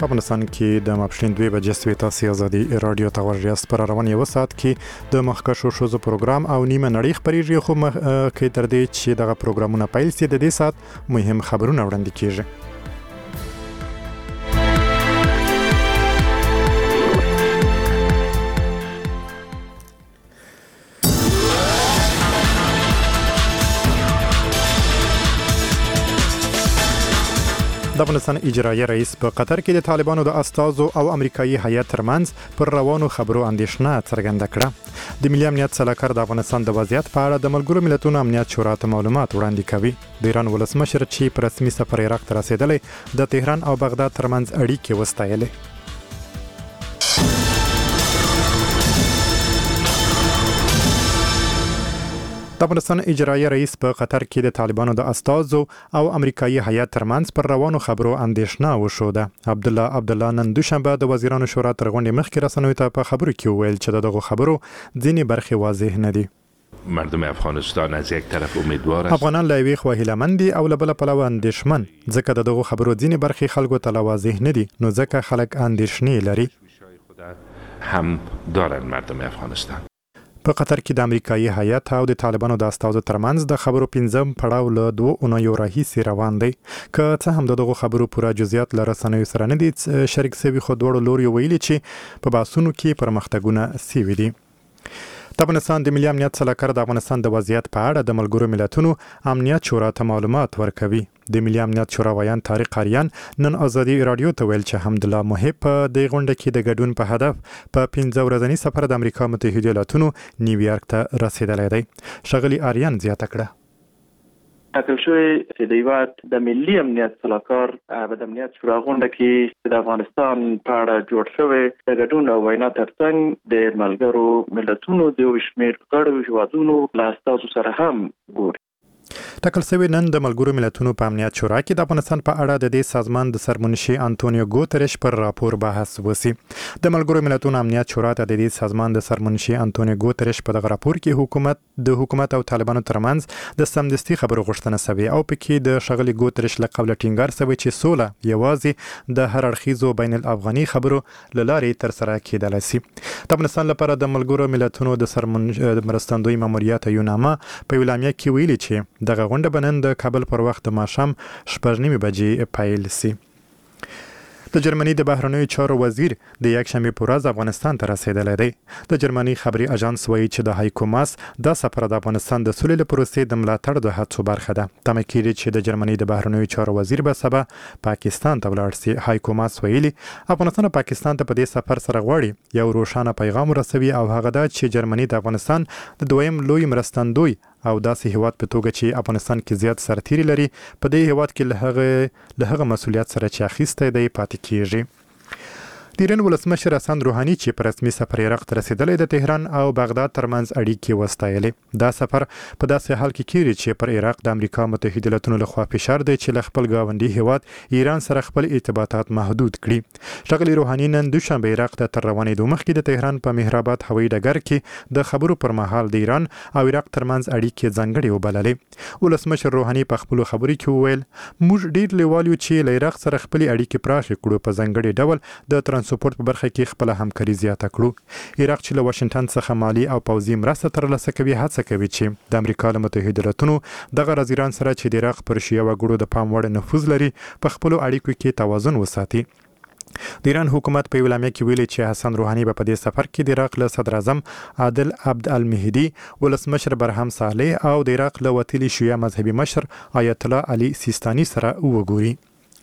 په افغانستان کې د ماپښین 2 بجې سوي تاسو ازادي رادیو ته ورجاست پر روان یو ساعت کې د مخکښو شوزو پروګرام او نیمه نړۍ خبريږي خو کې تر دې چې دغه پروګرامونه پیل سي د دې ساعت مهم خبرونه وړاندې کیږي. د افغانستان اجرایي رئیس په قطر کې د طالبانو د استازو او امریکایي هیئت ترمنځ پر روانو خبرو اندېښنه څرګنده کړه. د ملي امنیت سلاکار د افغانستان د وضعیت په اړه د ملګرو ملتونو امنیت شورا ته معلومات وړاندې کوي. د ایران ولسمشر چې په رسمي سفر عراق ته رسیدلی د تهران او بغداد ترمنځ اړیکې وستایلې. د افغانستان اجرایي رئیس په قطر کې د طالبانو د استازو او امریکایي هیئت ترمنځ پر روانو خبرو اندېښنه وشوده. عبدالله نن دوشنبه د وزیرانو شورا تر غونډې مخکې رسنیو ته په خبرو کې وویل چې دغه خبرو ځینې برخې واضح نه دي. مردم افغانستان از یک طرف امیدوار است. افغانان له یوې خوا هیلهمند دي او له بله پلوه اندېښمن ځکه دغه خبرو ځینې برخې خلکو ته لا واضح نه دي نو ځکه خلک اندېښنې لري. هم دارن مردم افغانستان. په قطر کې د امریکایي هیئت او د طالبانو د استازو ترمنځ د خبرو 5م پړاو له 2 اونیو راهیسې روان دی. که څه هم دغه خبرو پوره جزئیات له رسنیو سره نه دي شریک شوي خو دواړو لوري ویلي چې په بحثونو کې پرمختګونه سوي دي. د افغانستان د ملي امنیت سلاکار د افغانستان د وضعیت په اړه د ملګرو ملتونو امنیت شورا ته معلومات ورکوي. د ملي امنیت شورا ویان طارق اریان نن ازادي رادیو ته ویل چې حمدالله محب په د غونډه کې د ګډون په هدف په 15 ورځنی سفر د امریکا متحده ایالاتونو نیویارک ته رسیدلی دی. شغلی اریان زیاته کړه. ټاکل شوی چې د هیواد د ملي امنیت سلاکار په د امنیت شورا غونډه کې د افغانستان په اړه جوړ شوی د ګډون او وینا ترڅنګ د ملګرو ملتونو د شمېر غړو هیوادونو له استازو سره هم ګوري. ټاکل شوی نن د ملګرو ملتونو په امنیت شورا کې د افغانستان په اړه د دې سازمان د سرمنشي انټونیو ګوتریش پر راپور بحث وسی. د ملګرو ملتونو امنیت شورا ته د دې سازمان د سرمنشي انټونیو ګوتریش په دغه راپور کې حکومت او طالبانو ترمنځ د سمدستي خبرو غوښتنه شوې او پکې د شغلي ګوتریش له قبل ټینګار شوی چې سوله یوازې د هر اړخیزو بین الافغاني خبرو له لارې تر سره کېدلی شي. د افغانستان لپاره د ملګرو ملتونو د مرستندوی ماموریت یونامه په اعلامیه کې ویلي چې دغه غونډه بنن د کابل پر وخت د ماښام 6:30 بجې پیل سي. د جرمني د بهرنیو چارو وزیر د یکشنبه په ورځ افغانستان ته رسیدلی دی. د جرمني خبري اژانس وایي چې د هایکو ماس د سفر د افغانستان د سولې پروسې د ملاتړ د هڅو برخه ده. تمه کېږي چې د جرمني د بهرنیو چارو وزیر به سبا پاکستان ته ولاړ شي. هایکو ماس ویلي افغانستان او پاکستان ته په دې سفر سره غواړي یو روښانه پیغام رسوي او هغه دا چې جرمني د افغانستان د دویم لوی مرستندوی او داسې هیواد په توګه چې افغانستان کې زیات سرتیري لري په دې هیواد کې له هغه مسولیت سره چې اخیستی دی پاتې کیږي. د ایران ولسمشر حسن روحاني چې په رسمي سفر عراق ته رسیدلی د تهران او بغداد ترمنځ اړیکې وستایلې. دا سفر په داسې حال کې کیږي چې پر عراق د امریکا متحده ایالاتونو لخوا فشار دی چې له خپل ګاونډي هیواد ایران سره خپل ارتباطات محدود کړي. شغلی روحاني نن دوشنبه عراق ته تر روانېدو مخکې د تهران په مهرآباد هوایي ډګر کې د خبرو پر مهال د ایران او عراق ترمنځ اړیکې ځانګړې وبللې. ولسمشر روحاني په خپلو خبرو کې وویل موږ ډیر لیوال یو چې له عراق سره خپل اړیکې پراخې کړو په ځانګړي ډول د ترانسپورت په برخه کې خپل همکاري زیاته کړو. عراق چې له واشنگټن څخه مالی او پوځي مرسته ترلاسه کوي هڅه کوي چې د امریکا له متحده ایالاتونو دغه وزیران سره چې د عراق پر شیعه وګړو د پام وړ نفوذ لري په خپلو اړیکو کې توازن وساتي. د ایران حکومت په اعلامیه کې ویلي چې حسن روحاني په دې سفر کې د عراق له صدر اعظم عادل عبد المهدي ولسمشر برهم صالح او د عراق له وتلي شیعه مذهبي مشر آیت الله علي سیستاني سره وګوري.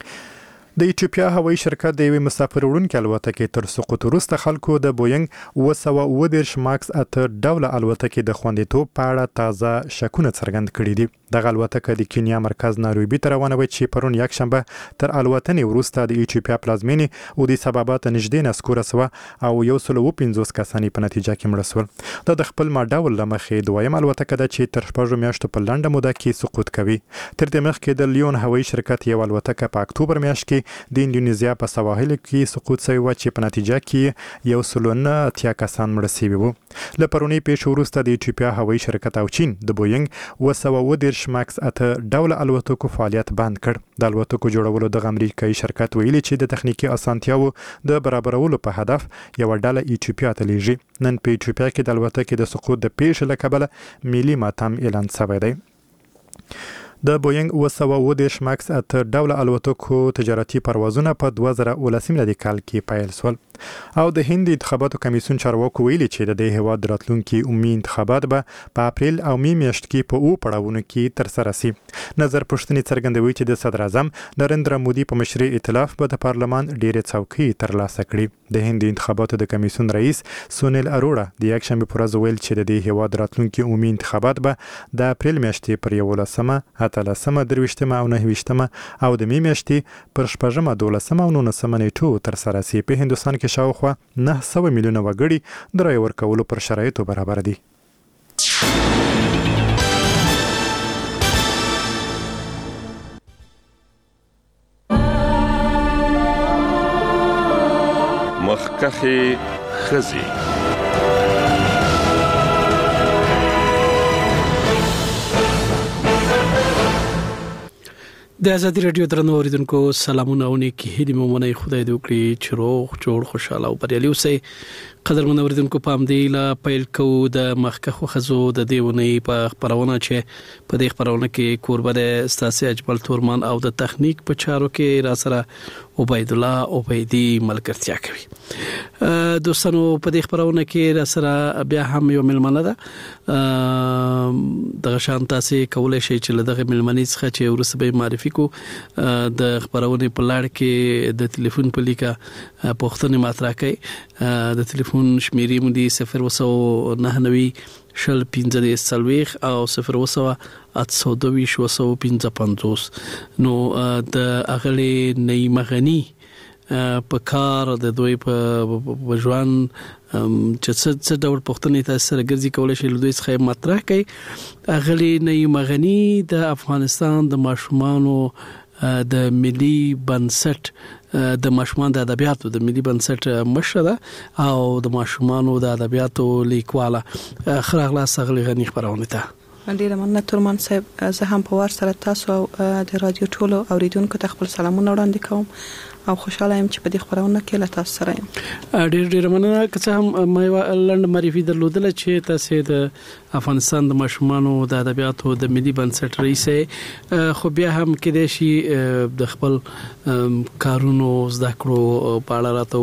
د ایتوپیا هوایي شرکت د یوې مسافر وړونکې الوتکې تر سقوط وروسته خلکو د بوینګ 929 ماکس 8 ډوله الوتکې د خوندیتوب په اړه تازه شکونه څرګند کړي دي. دغه الوتکه د کینیا مرکز نایروبي ته روانه وه چې پرون یکشنبه تر الوتنې وروسته د ایتوپیا پلازمینې اودیس ابابا ته نږدې نسکوره سوه او 150 کسان په نتیجه کې مړه شول. دا د خپل ماډول له مخې دویم الوتکه ده چې تر 6 میاشتو په لنډه موده کې سقوط کوي. تر دې مخکې د لیون هوایي شرکت یو الوتکه په اکتوبر میاشت کې د اندونیزیا په سواحل کې سقوط شوی و چې په نتیجه کې 180 کسان مړه شوي وو. له پرونی پیښې وروسته د ایتوپیا هوایي شرکت او چین د بوینګ 230 ماکس 8 ډول الوتکو فعالیت بند کړ. د الوتکو جوړولو د امریکایي شرکت ویلي چې د تخنیکی اسانتیاو د برابرولو په هدف یو ډله ایتوپیا ته لیږي. نن په ایتوپیا کې د الوتکې د سقوط د پیښې له کبله ملي ماتم اعلان شوی دی. د بوینګ 230 ماکس 8 ډول الوتکو تجارتي پروازونه په 2019 میلادي کال کې پیل شول. او د هند انتخاباتو کمیسیون چارواکو ویلي چې د هیواد راتلونکي عمومي انتخابات به په اپریل او می میاشت کې په پړاوونو کې تر سره شي. نظر پښتني څرګندوي چې د صدر اعظم نریندرا مودي په مشرۍ ائتلاف به د پارلمان ډېرې څوکۍ ترلاسه کړي. د هند انتخاباتو د کمیسیون رئیس سونیل اروړا د یکشنبه پر ورځ ویل چې د هیواد راتلونکي عمومي انتخابات به د اپریل میاشتې پر 11مه، 13مه، 23مه او 29مه او د می میاشتې پر 14مه، 12مه او 19مه نیټو تر سره شي. په هندستان کې شاوخوا 900 میلیونه وګړي د رای ورکولو پر شرایطو برابر دي. مخکخي خزي د ازادي رادیو درنو اوریدونکو سلامونه او نیکی هیله مو منئ. خدای دې وکړي چې روغ جوړ خوشاله او بریالي اوسئ. قدرمن اوریدونکو پام دی لا پیل کو د مخکخو خزو د دیونی په خبرونه چې په دې خبرونه کې کوربه د استاد اجمل تورمان او د تخنیک په چارو کې را سره عبید الله عبیدی ملګرتیا کوي. دوستانو په دې خبرونه کې را سره بیا هم یو ملمنه ده د شان تاسو کولای شئ چې لدغه ملمنې څخه چې ورسره به معرفي کو د خبرونه په لړ کې د ټلیفون په لیکه پوښتنه مطرح کړئ. د ټلیفون شمیرې مو دي 099 شل 15 او 0 نو د اغلی نیمغنی په کار د دوی په ژوند چې څه ډول پوښتنې تاسو سره ګرځي کولای شي له دوی څخه مطرح کړئ. اغلی نیمغنی د افغانستان د ماشومانو د ملي بنسټ د ماشومان د ادبیاتو د ملي بنسټ مشره ده او د ماشومانو د ادبیاتو لیکواله خراغلا سغلی غنی خبرونه ته ډیره مننه تورمان صاحب. زه هم په وار سره تاسو او د رادیو ټولو اوریدونکو ته خپل سلامونه وړاندې کوم او خوشاله یم چې په دې خبرونه کې له تاسو سره یم. ډیر مننه. که هم مې لند معرفي درلودل چې تاسو د افغانستان د ماشومانو د ادبیاتو د ملي بنسټ رئیس خو بیا هم کې د شي د خپل کارونو زده کړو په اړه راته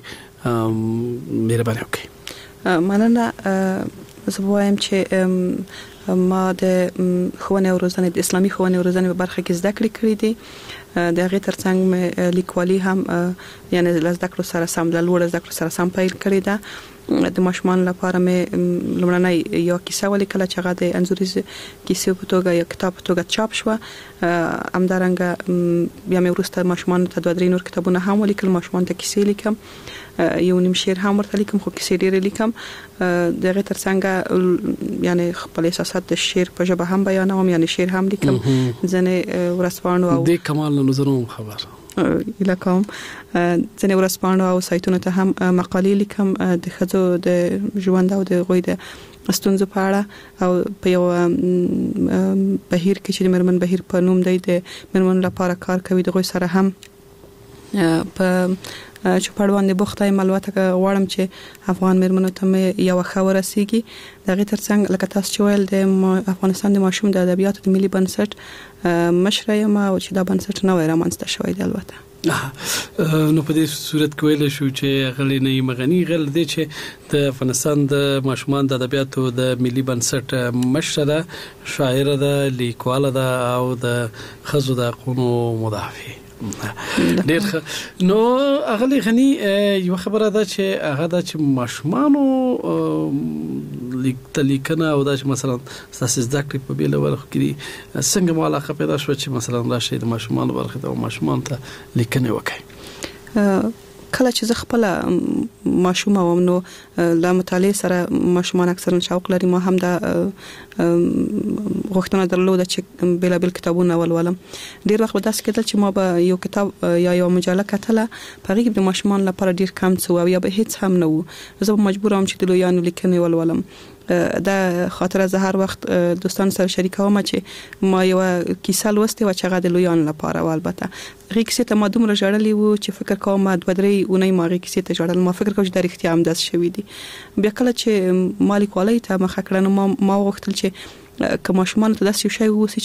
وایي. مهرباني وکړئ. مننه. زه وایم چې ما د ښوونې او روزنې د اسلامي ښوونې او روزنې په برخه کې زده کړې کړې دي. د هغه ترڅنګ مې لیکوالي هم یعنی زده کړو سره سم د لوړ زده کړو سره سم پیل کړې ده. د ماشومان لپاره مې لومړنۍ یو کیسه ولیکله چې هغه د انځوریز کیسې په توګه یا کتاب په توګه چاپ شو. همدارنګه بیا مې وروسته ماشومان ته 2-3 نور کتابونه هم ولیکل. ماشومان ته کیسې لیکم، یو نیم شعر هم ورته لیکم خو کیسې ډېرې لیکم. دغه ترڅنګ یعنی خپل احساسات د شعر په ژبه هم بیانوم، یعنی شعر هم لیکم. ځنه ورسپانو او د کمال نظرونو خبر الکم ځنه ورسپانو او سایتونو ته هم مقالې لیکم د خزو د ژوند او د غوي د استونزو په اړه او په یو بهیر کې چې مرمن بهیر په نوم دی د مرمن لپاره کار کوي. د غوي سره هم په چوپړ باندې بوخته معلومات غواړم چې افغان مرمنو ته یو خبره رسیږي. دغه ترڅنګ لکه تاسو چې ویل د افغانستان د ماشوم د ادبیاتو د ملي بنسټ مشره یم او چې دا بنسټ نو رامنځته شوی دی. البته نو په دې صورت کې ویل شو چې غلې نه مغنی غل دي چې د افغانستان د ماشومان د ادبیاتو د ملي بنسټ مشره ده، شاعر ده، لیکواله ده او د خزو د حقوقو مدافع. ډیر نو اغلی غنی یو خبره ده چې هغه د ماشومانو لیکنه او د مثلا تاسو زده کړې په بیل ورخ کې څنګه موالاقه پیدا شو چې مثلا راشي د ماشومانو برخه د ماشومان ته لیکنه وکړي. کله چې زه خپل ماشوم وم نو د مطالعه سره ماشومان اکثرا شوق لري. ما هم د غوښتنه درلوده چې بلابل کتابونه ولولم. ډیر وخت داسې کېدل چې ما به یو کتاب یا یو مجله کتله په هغه کې د ماشومان لپاره ډیر کم څه او یا به هیڅ هم نه وو. زه مجبور وم چې د لویانو لیکنې ولولم. دا خاطر زه هر وخت دوستان سره شریکوم چې ما یو کیسه لوستې و چې هغه د لویانو لپاره و. البته هغه کیسه ته ما دومره ژړلې و چې فکر کوم ما 2-3 اونۍ ما هغه کیسه ته ژړل. ما فکر کوم چې د رښتیا هم داس شوی دی. بیا کله چې مالک والي ته مخه کړنه ما وغوښتل چې که ماشومان ته داسې شی ووسی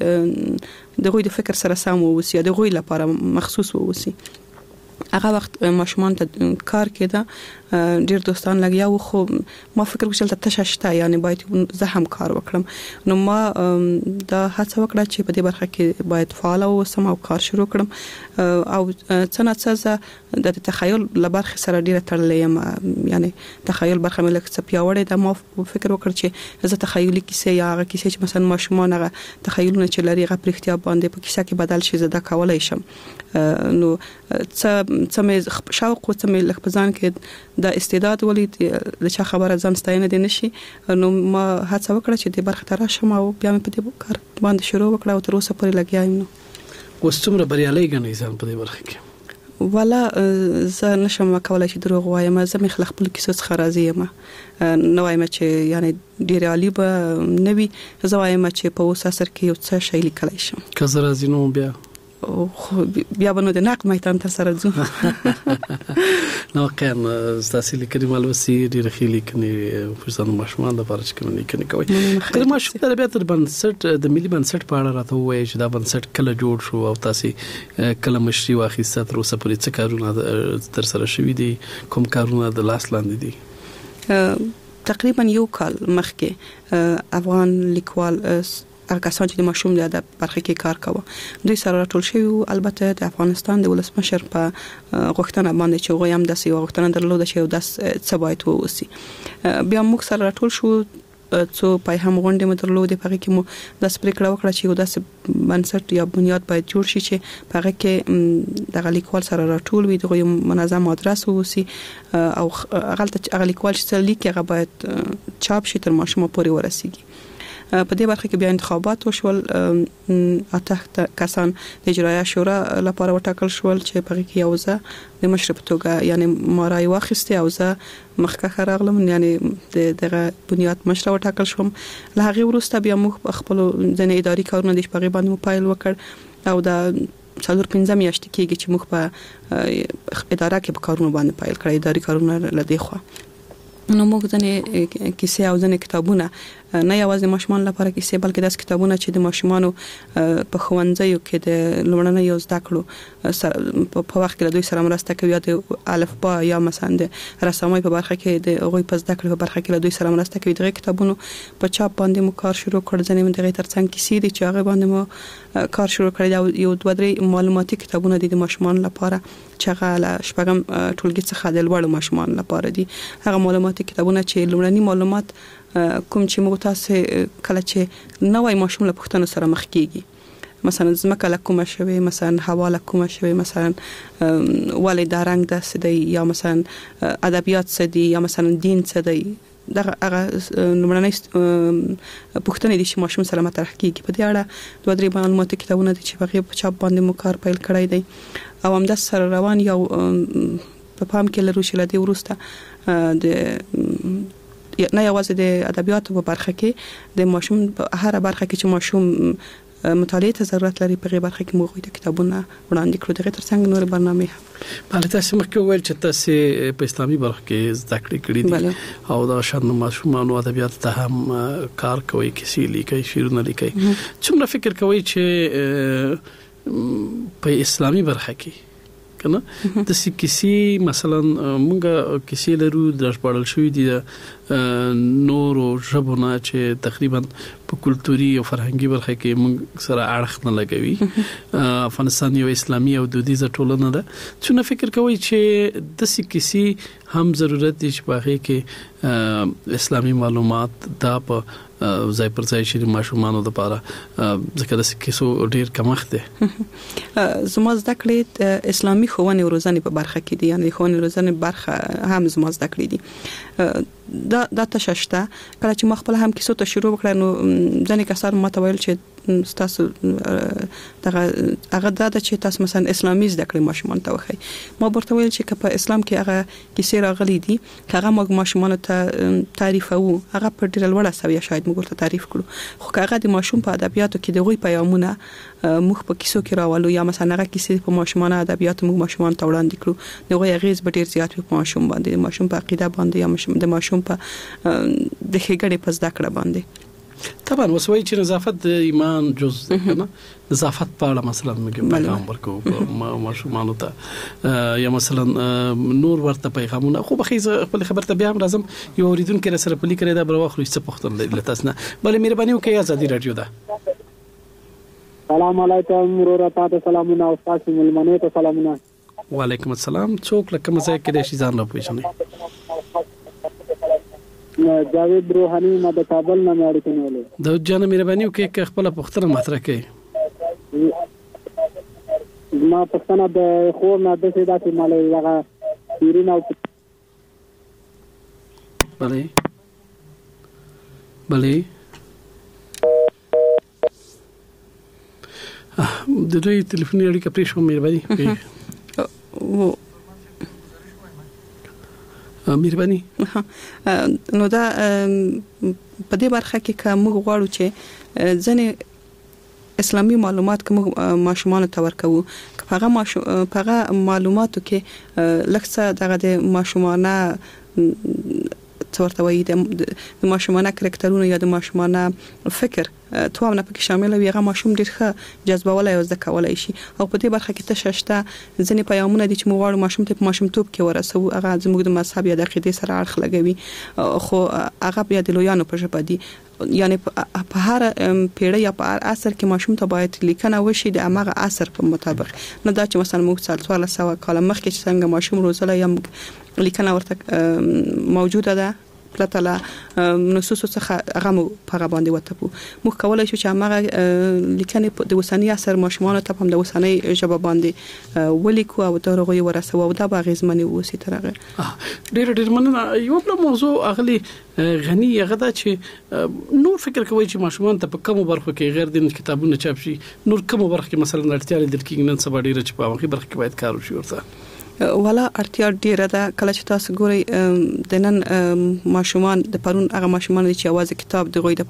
چې دغوی د فکر سره سم ووسی یا دغوی لپاره مخصوص ووسی. هغه وخت ماشومان ته کار کېده ډیر دوستان لګیا و خو ما فکر وکړل ته تششته یعنی باید زه هم کار وکړم. نو ما دا هڅه وکړه چې په دې برخه کې باید فعال اوسم او کار شروع کړم او څنګه د تخیل لبرخه سره ډیره تړلې یم. یعنی تخیل برخه مې لکه څه پیاوړې ده. ما فکر وکړ چې زه تخیلي کیسه یا هغه کیسه چې مثلا ماشومان هغه تخیلونه چې لري هغه پرختیا باندې په کیسه کې بدل شي زه دا کولای شم. نو څه مې شوق او څه مې لکه پزان کې د استعداد ولید د چا خبره ځم ستاینه دي نشي. نو ما هڅه وکړه چې د برخه تر شم او بیا مې په دې کار باندې شروع وکړه او تر اوسه پورې لګیا یم. نو اوس څومره بریالي ګڼئ ځان په دې برخه کې؟ ولا زه نشم کولای چې دروغ وایم. زه مې خپل کیسو څخه راضی یم. نو وایم چې یعنی ډیر عالی به نوي. زه وایم چې په اوس اثر کې یو څه شی لیکلای شم. که زه راضی نو خو بیا به نو د نقد میدان ته سره ځو. نو کله تاسو لیکنې مالوسی ډیر خېلی کني فرصانو ماشومان د پاره چې کوم لیکنې کوي. کله ماشوم د بیا تر بنسټ د ملي بنسټ په اړه راته وایي چې دا بنسټ کله جوړ شو او تاسو کله مشري واخیسته تر اوسه پورې څه کارونه تر سره شوي دي کوم کارونه د لاس لاندې دي؟ تقریبا یو کال مخکې افغان لیکوال کسان چې د ماشوم د ادب برخه کې کار کاوه دوی سره راټول شوي. البته د افغانستان د ولسمشر په غوښتنه باندې چې هغه هم داسې غوښتنه درلوده چې داس څه باید ووسی. بیا موږ سره راټول شو څو پای هم غونډې مترلوده په کې مو د سپریکړه وکړه چې یو داسې بنسټ یا بنیاد باید جوړ شي چې په هغه کې د لیکوال سره راټول وي د منظم ادرس ووسی او هغه لیکوال چې لیکي هغه باید چاپ شي تر ماشومه پورې ورسیږي. په دې برخه کې بیا انتخابات وشول. اته کسان د اجرایه شورا لپاره وټاکل شول چې په کې یو ځای د مشر په توګه یعنی مارای واخسته او زه مخکخه راغلم یعنی دغه بنیاد مشر وټاکل شوم. له هغه وروسته بیا موږ خپل ځنې اداري کارونه د شپږ باندې موبایل وکړ او د 4-5 میاشتې کېږي چې موږ په اداره کې په کارونه باندې پایل کړی اداري کارونه لدی خو. نو موږ ځنې کیسې او ځنې کتابونه نه یوازې ماشومان لپاره کیسې بلکې داس کتابونه چې د ماشومانو په خوندزیو کې د لومړنۍ یو زده کړو په وخت کې دوی سره مرسته کوي یا د الف با یا مثلا د رسامۍ په برخه کې د غوي په زده کړو په برخه کې دوی سره مرسته کوي. دغه کتابونو په چاپ باندې مو کار شروع کړ. ځنې دغه ترڅنګ کیسې دي چې هغه باندې مو کار شروع کړی. یو 2-3 معلوماتي کتابونه دي د ماشومان لپاره چې هغه له شپږم ټولګي څخه د لوړ ماشومان لپاره دي. هغه معلوماتي کتابونه چې لومړني معلومات کوم چې موږ تاسو کله چې نوې ماشوم له پوښتنو سره مخ کیږي مثلا زمکه لکومه شوی مثلا هوا لکومه شوی مثلا ولې دا رنگ د سدي یا مثلا ادبیات سدي یا مثلا دین سدي دغه لومړنۍ پوښتنې دي چې ماشوم سره مطرح کیږي. په دې اړه 2-3 معلوماتي کتابونه دي چې په چاپ باندې مو کار پیل کړی دی او هم د سره روان یو په پام کې لرو چې لدی ورسته د نه یوازې د ادبیاتو په برخه کې د ماشوم په هر برخه کې چې ماشوم مطالعه ته ضرورت لري په برخه کې موږ د کتابونه وړاندې کړو. دغه ترڅنګ نور برنامه په تاسو مخکې ویل چې تاسو په اسلامي برخه کې زده کړې کړې دي او دا شان ماشومان او ادبیات ته هم کار کوي کیسې لیکي شعرونه لیکي. څومره فکر کوي چې په اسلامي برخه کې کنه د کیسې مثلا موږ کیسې لرو د ژباړل شوې دي نور او ژبونه چې تقریبا په کلتوري او فرهنګي برخه کې موږ سره اړخ نه لګوي. افغانستان یو اسلامي او دودیزه ټولنه ده. څنګه فکر کوئ چې د سکسي هم ضرورت دي چې په هغه کې اسلامي معلومات دا په ځای پر ځای شي ماشومانو لپاره ځکه د سکسو ډیر کمښت دی؟ زما زده کړې اسلامي ښوونې او روزنې په برخه کې دي، یعنی ښوونې روزنې برخه هم زما زده کړې دي. دا تششته کله چې ما خپل هم کیسو ته شروع وکړ نو ځنې کسان ما ته ویل چې تاسو دغه هغه دا چې تاسو مثلا اسلامي زده کړې ماشومان ته وخی. ما ورته ویل چې په اسلام کې هغه کیسې راغلي دي هغه موږ ماشومان ته تعریفو هغه په ډیر لوړه سویه شاید موږ ته تعریف کړو، خو هغه د ماشوم په ادبیاتو کې دغه پیغامونه موږ په کیسو کې راولو یا مثلا هغه کیسې په ماشومان ادبیات موږ ماشومان ته وړاندې کړو دغه غیز به ډیر زیات په ماشوم باندې، ماشوم په عقیده باندې یا د ماشوم په د ښېګړې په زده کړه باندې. طبعا وسوي چې نظافت د ایمان جز ده کنه، نظافت په اړه مثلا موږ پیغام ورکو ماشومانو ته یا مثلا نور ورته پیغامونه خو بخیزه خپل خبر ته بیا هم لازم یو اوریدونکو سره پلی کړی دا بر واخلو څه پختون لري تاسو نه بلې مهرباني وکړئ ازادي رادیو ده. سلام علیکم ورور تاسو سلامونه او تاسو ملمنه ته سلامونه. وعلیکم السلام. څوک لکه مزه کې د شیزان را پېژنې؟ جاوید روحانی ما د کابل نه اړیکه نیولې. د جان مهرباني وکړئ خپل پختنه مطرح کړئ. ما پښتنه د خور نه د سیدا چې مالې هغه پیرینا بلې د دوی ټلیفوني اړیکه پرې شو مهرباني مهرباني. نو دا په دې برخه کې کوم غواړو چې ځنې اسلامي معلومات کوم ماشومان ته ورکو هغه معلوماتو کې لکه دغه د ماشومانه څورته وایي د ماشومانه کرکټرونه یا د ماشومانه فکر تو هم نه پکې شامل وي هغه ماشوم ډیر ښه جذبولای او زده کولای شي. او په دې برخه کې تششته ځنې پیغامونه دي چې موږ غواړو ماشوم ته په ماشومتوب کې ورسو هغه زموږ د مذهب یا د عقیدې سره اړخ لګوي خو هغه بیا د لویانو په ژبه دي، یعنی په هر پیړۍ یا په هر عصر کې ماشوم ته باید لیکنه وشي د هغه عصر په مطابق، نه دا چې مثلا موږ 1400 کال مخکې چې څنګه ماشوم روزله یا لیکنه ورته موجوده ده پلاتلا نصوص څخه هغه په باندې وته موږ کولای شو چې هغه لیکنه د وسنی اثر ماشومان ته هم د وسنی ژبه باندې ولیکو او درغه ورسو او دا باغزمنی وسی ترغه. ډېر مننه. یو بل موضوع اغلی غنی هغه دا چې نور فکر کوي چې ماشومان ته په کوم برخه کې غیر د کتابونو چاپ شي نور کوم برخه کې مثلا اړتیا لري چې نن سبا ډېر چې په هغه برخه کې باید کار وشي ورته ولا اړتیا ډیره ده. کله چې تاسو ګورئ د نن ماشومان د پرون هغه ماشومان چې اواز کتاب د غوي د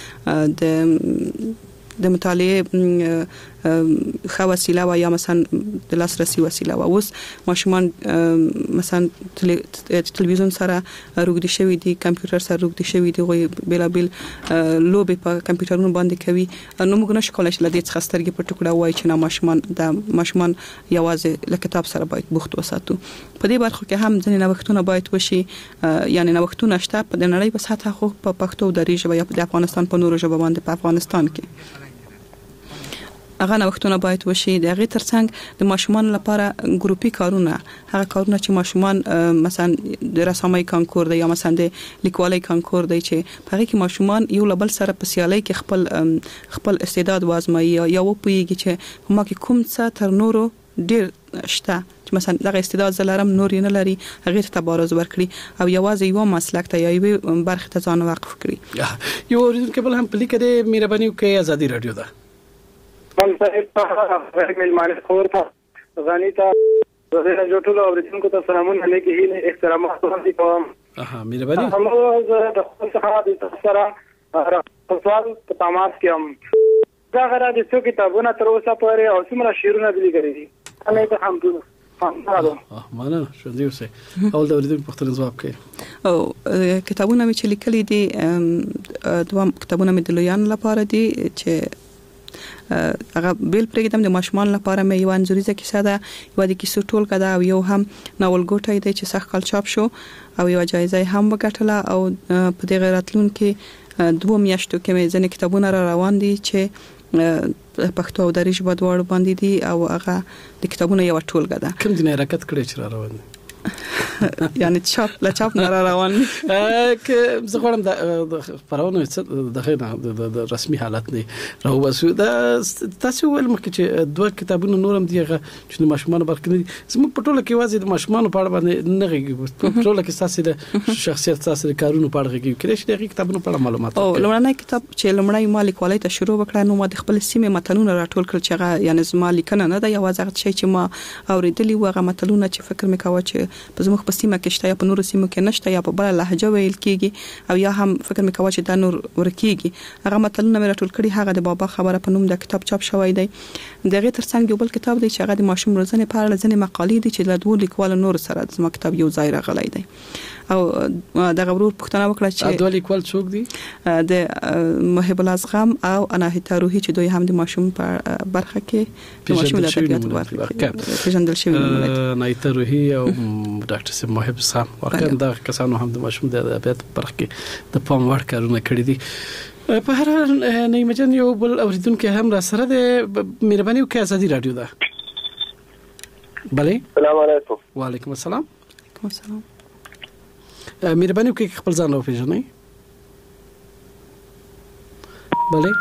پاره د مطالعه خو وسیله و یا مثلا د لاسرسي وسیله و اوس ماشومان مثلا تلویزیون سره روغدي شوی دي، کمپیوټر سره روغدي شوی دي، غوي بلابل لوبي په کمپیوټرونو باندې کوي. نو موږ نشو کولای چې لدې څخه سترګې په ټوکړه وای چې ماشومان یوازې له کتاب سره باید بوخت وساتو. په دې برخه کې هم ځینې نوښتونه باید وشي، یعنی نوښتونه شته په نړۍ په سطح خو په پښتو د ریژه یا په افغانستان په نورو ژبو باندې په افغانستان کې هغه نوښتونه باید وشي. د هغه ترڅنګ د ماشومان لپاره ګروپي کارونه هغه کارونه چې ماشومان مثلا د رسامۍ کانکور دی یا مثلا د لیکوالۍ کانکور دی چې په هغه کې ماشومان یو لبل سره په سیالۍ کې خپل استعداد وازمایي یا وپويږي چې ما کې کوم څه تر نورو ډیر شته چې مثلا دغه استعداد زلارم نور نه لري هغه ته تبارز ورکړي او یوازې یو مسلک ته یا یو برخه ته ځان وقف کړي. یو اوریدونکو بل هم پلی کړي مهرباني وکړئ ازادي رادیو ده. من صاحب ملمان خور ته غنی ته زه نه جوړول اوریدونکو ته سلامونه لکه هیله احترامات ورته کوم. مهرباني. موږ د خپل څخه د سره راځو په تماس کې هم دا غره د څو کتابونه تر اوسه پورې او څومره شعرونه دي لیکلي دي. انا ته هم معنا شو دی اوسه اول د اوریدونکو په جواب کوي. او کتابونه چې لیکلي دي دوه کتابونه مې د لویان لپاره دي چې هغه بیل پرېږدم د ماشومان لپاره مې یو انځوریزه کیسه ده یو د کیسو ټولګه ده او یو هم ناول ګوټی دی چې سخت کال چاپ شو او یو جایزه هم وګټله او په دې غیرتلون کې 2 میاشتو کې مې ځنې کتابونه را روان دي چې پښتو او دري ژبه دواړو باندې دي او هغه د کتابونو یو ټولګه ده. کوم دینه حرکت کړی چې را روان دي یعنی چاپ نه روان که زه غواړم د خبرونه د رسمي حالت نه راو بسو دا تاسو ول مکه چې 2 کتابونه نورم دیغه چې د ماشومان برکنه زموږ په ټوله کې واځي د ماشومان په اړه باندې نه غږی په ټوله کې تاسو د شخصیت تاسو د کارونو په اړه غږی کړئ چې د کتابونو په اړه معلومات او لومړنی کتاب چې لومړی مالک والي ته شروع وکړ نو ما د خپل سیمه متنونه راټول کړل چې هغه یعنی زما لیکنه نه ده یوازې هغه شی چې ما اوریدلی و هغه متنونه چې فکر مې کاوه چې په زموږ په سیمه کې شته یا په نورو سیمو کې نشته یا په بل لهجه ویل کیږي او یا هم فکر مې کاوه چې دا نور ورکیږي هغه متنونه مې راټول کړي هغه د بابا خبره په نوم د کتاب چاپ شوی دی دغه ترڅنګ یو بل کتاب دی چې هغه د ماشوم روزنې په اړه ځنې مقالې دي چې له 2 لیکوالو نور سره زما کتاب یو ځای راغلی دی او دغه ورور پښتنه وکړه چې دوه لیکوال څوک دي د محب الازغم او اناهیتا روحي چې دوی هم د ماشوم په برخه کې د ماشوم د ادبیاتو برخه کې پیژندل شوی اناهیتا روحي او ډاکټر سیم محب صاحب واقعا دا کسانو هم د ماشوم د ادبیاتو برخه کې د پام وړ کارونه کړی دي په هر حال نه مجن یو بل اوریدونکو هم را سره د مهرباني وکړئ ازادي رادیو ده بله السلام علیکم وعلیکم السلام وعلیکم السلام مهرباني وکړئ خپل ځان وپیژنئ بله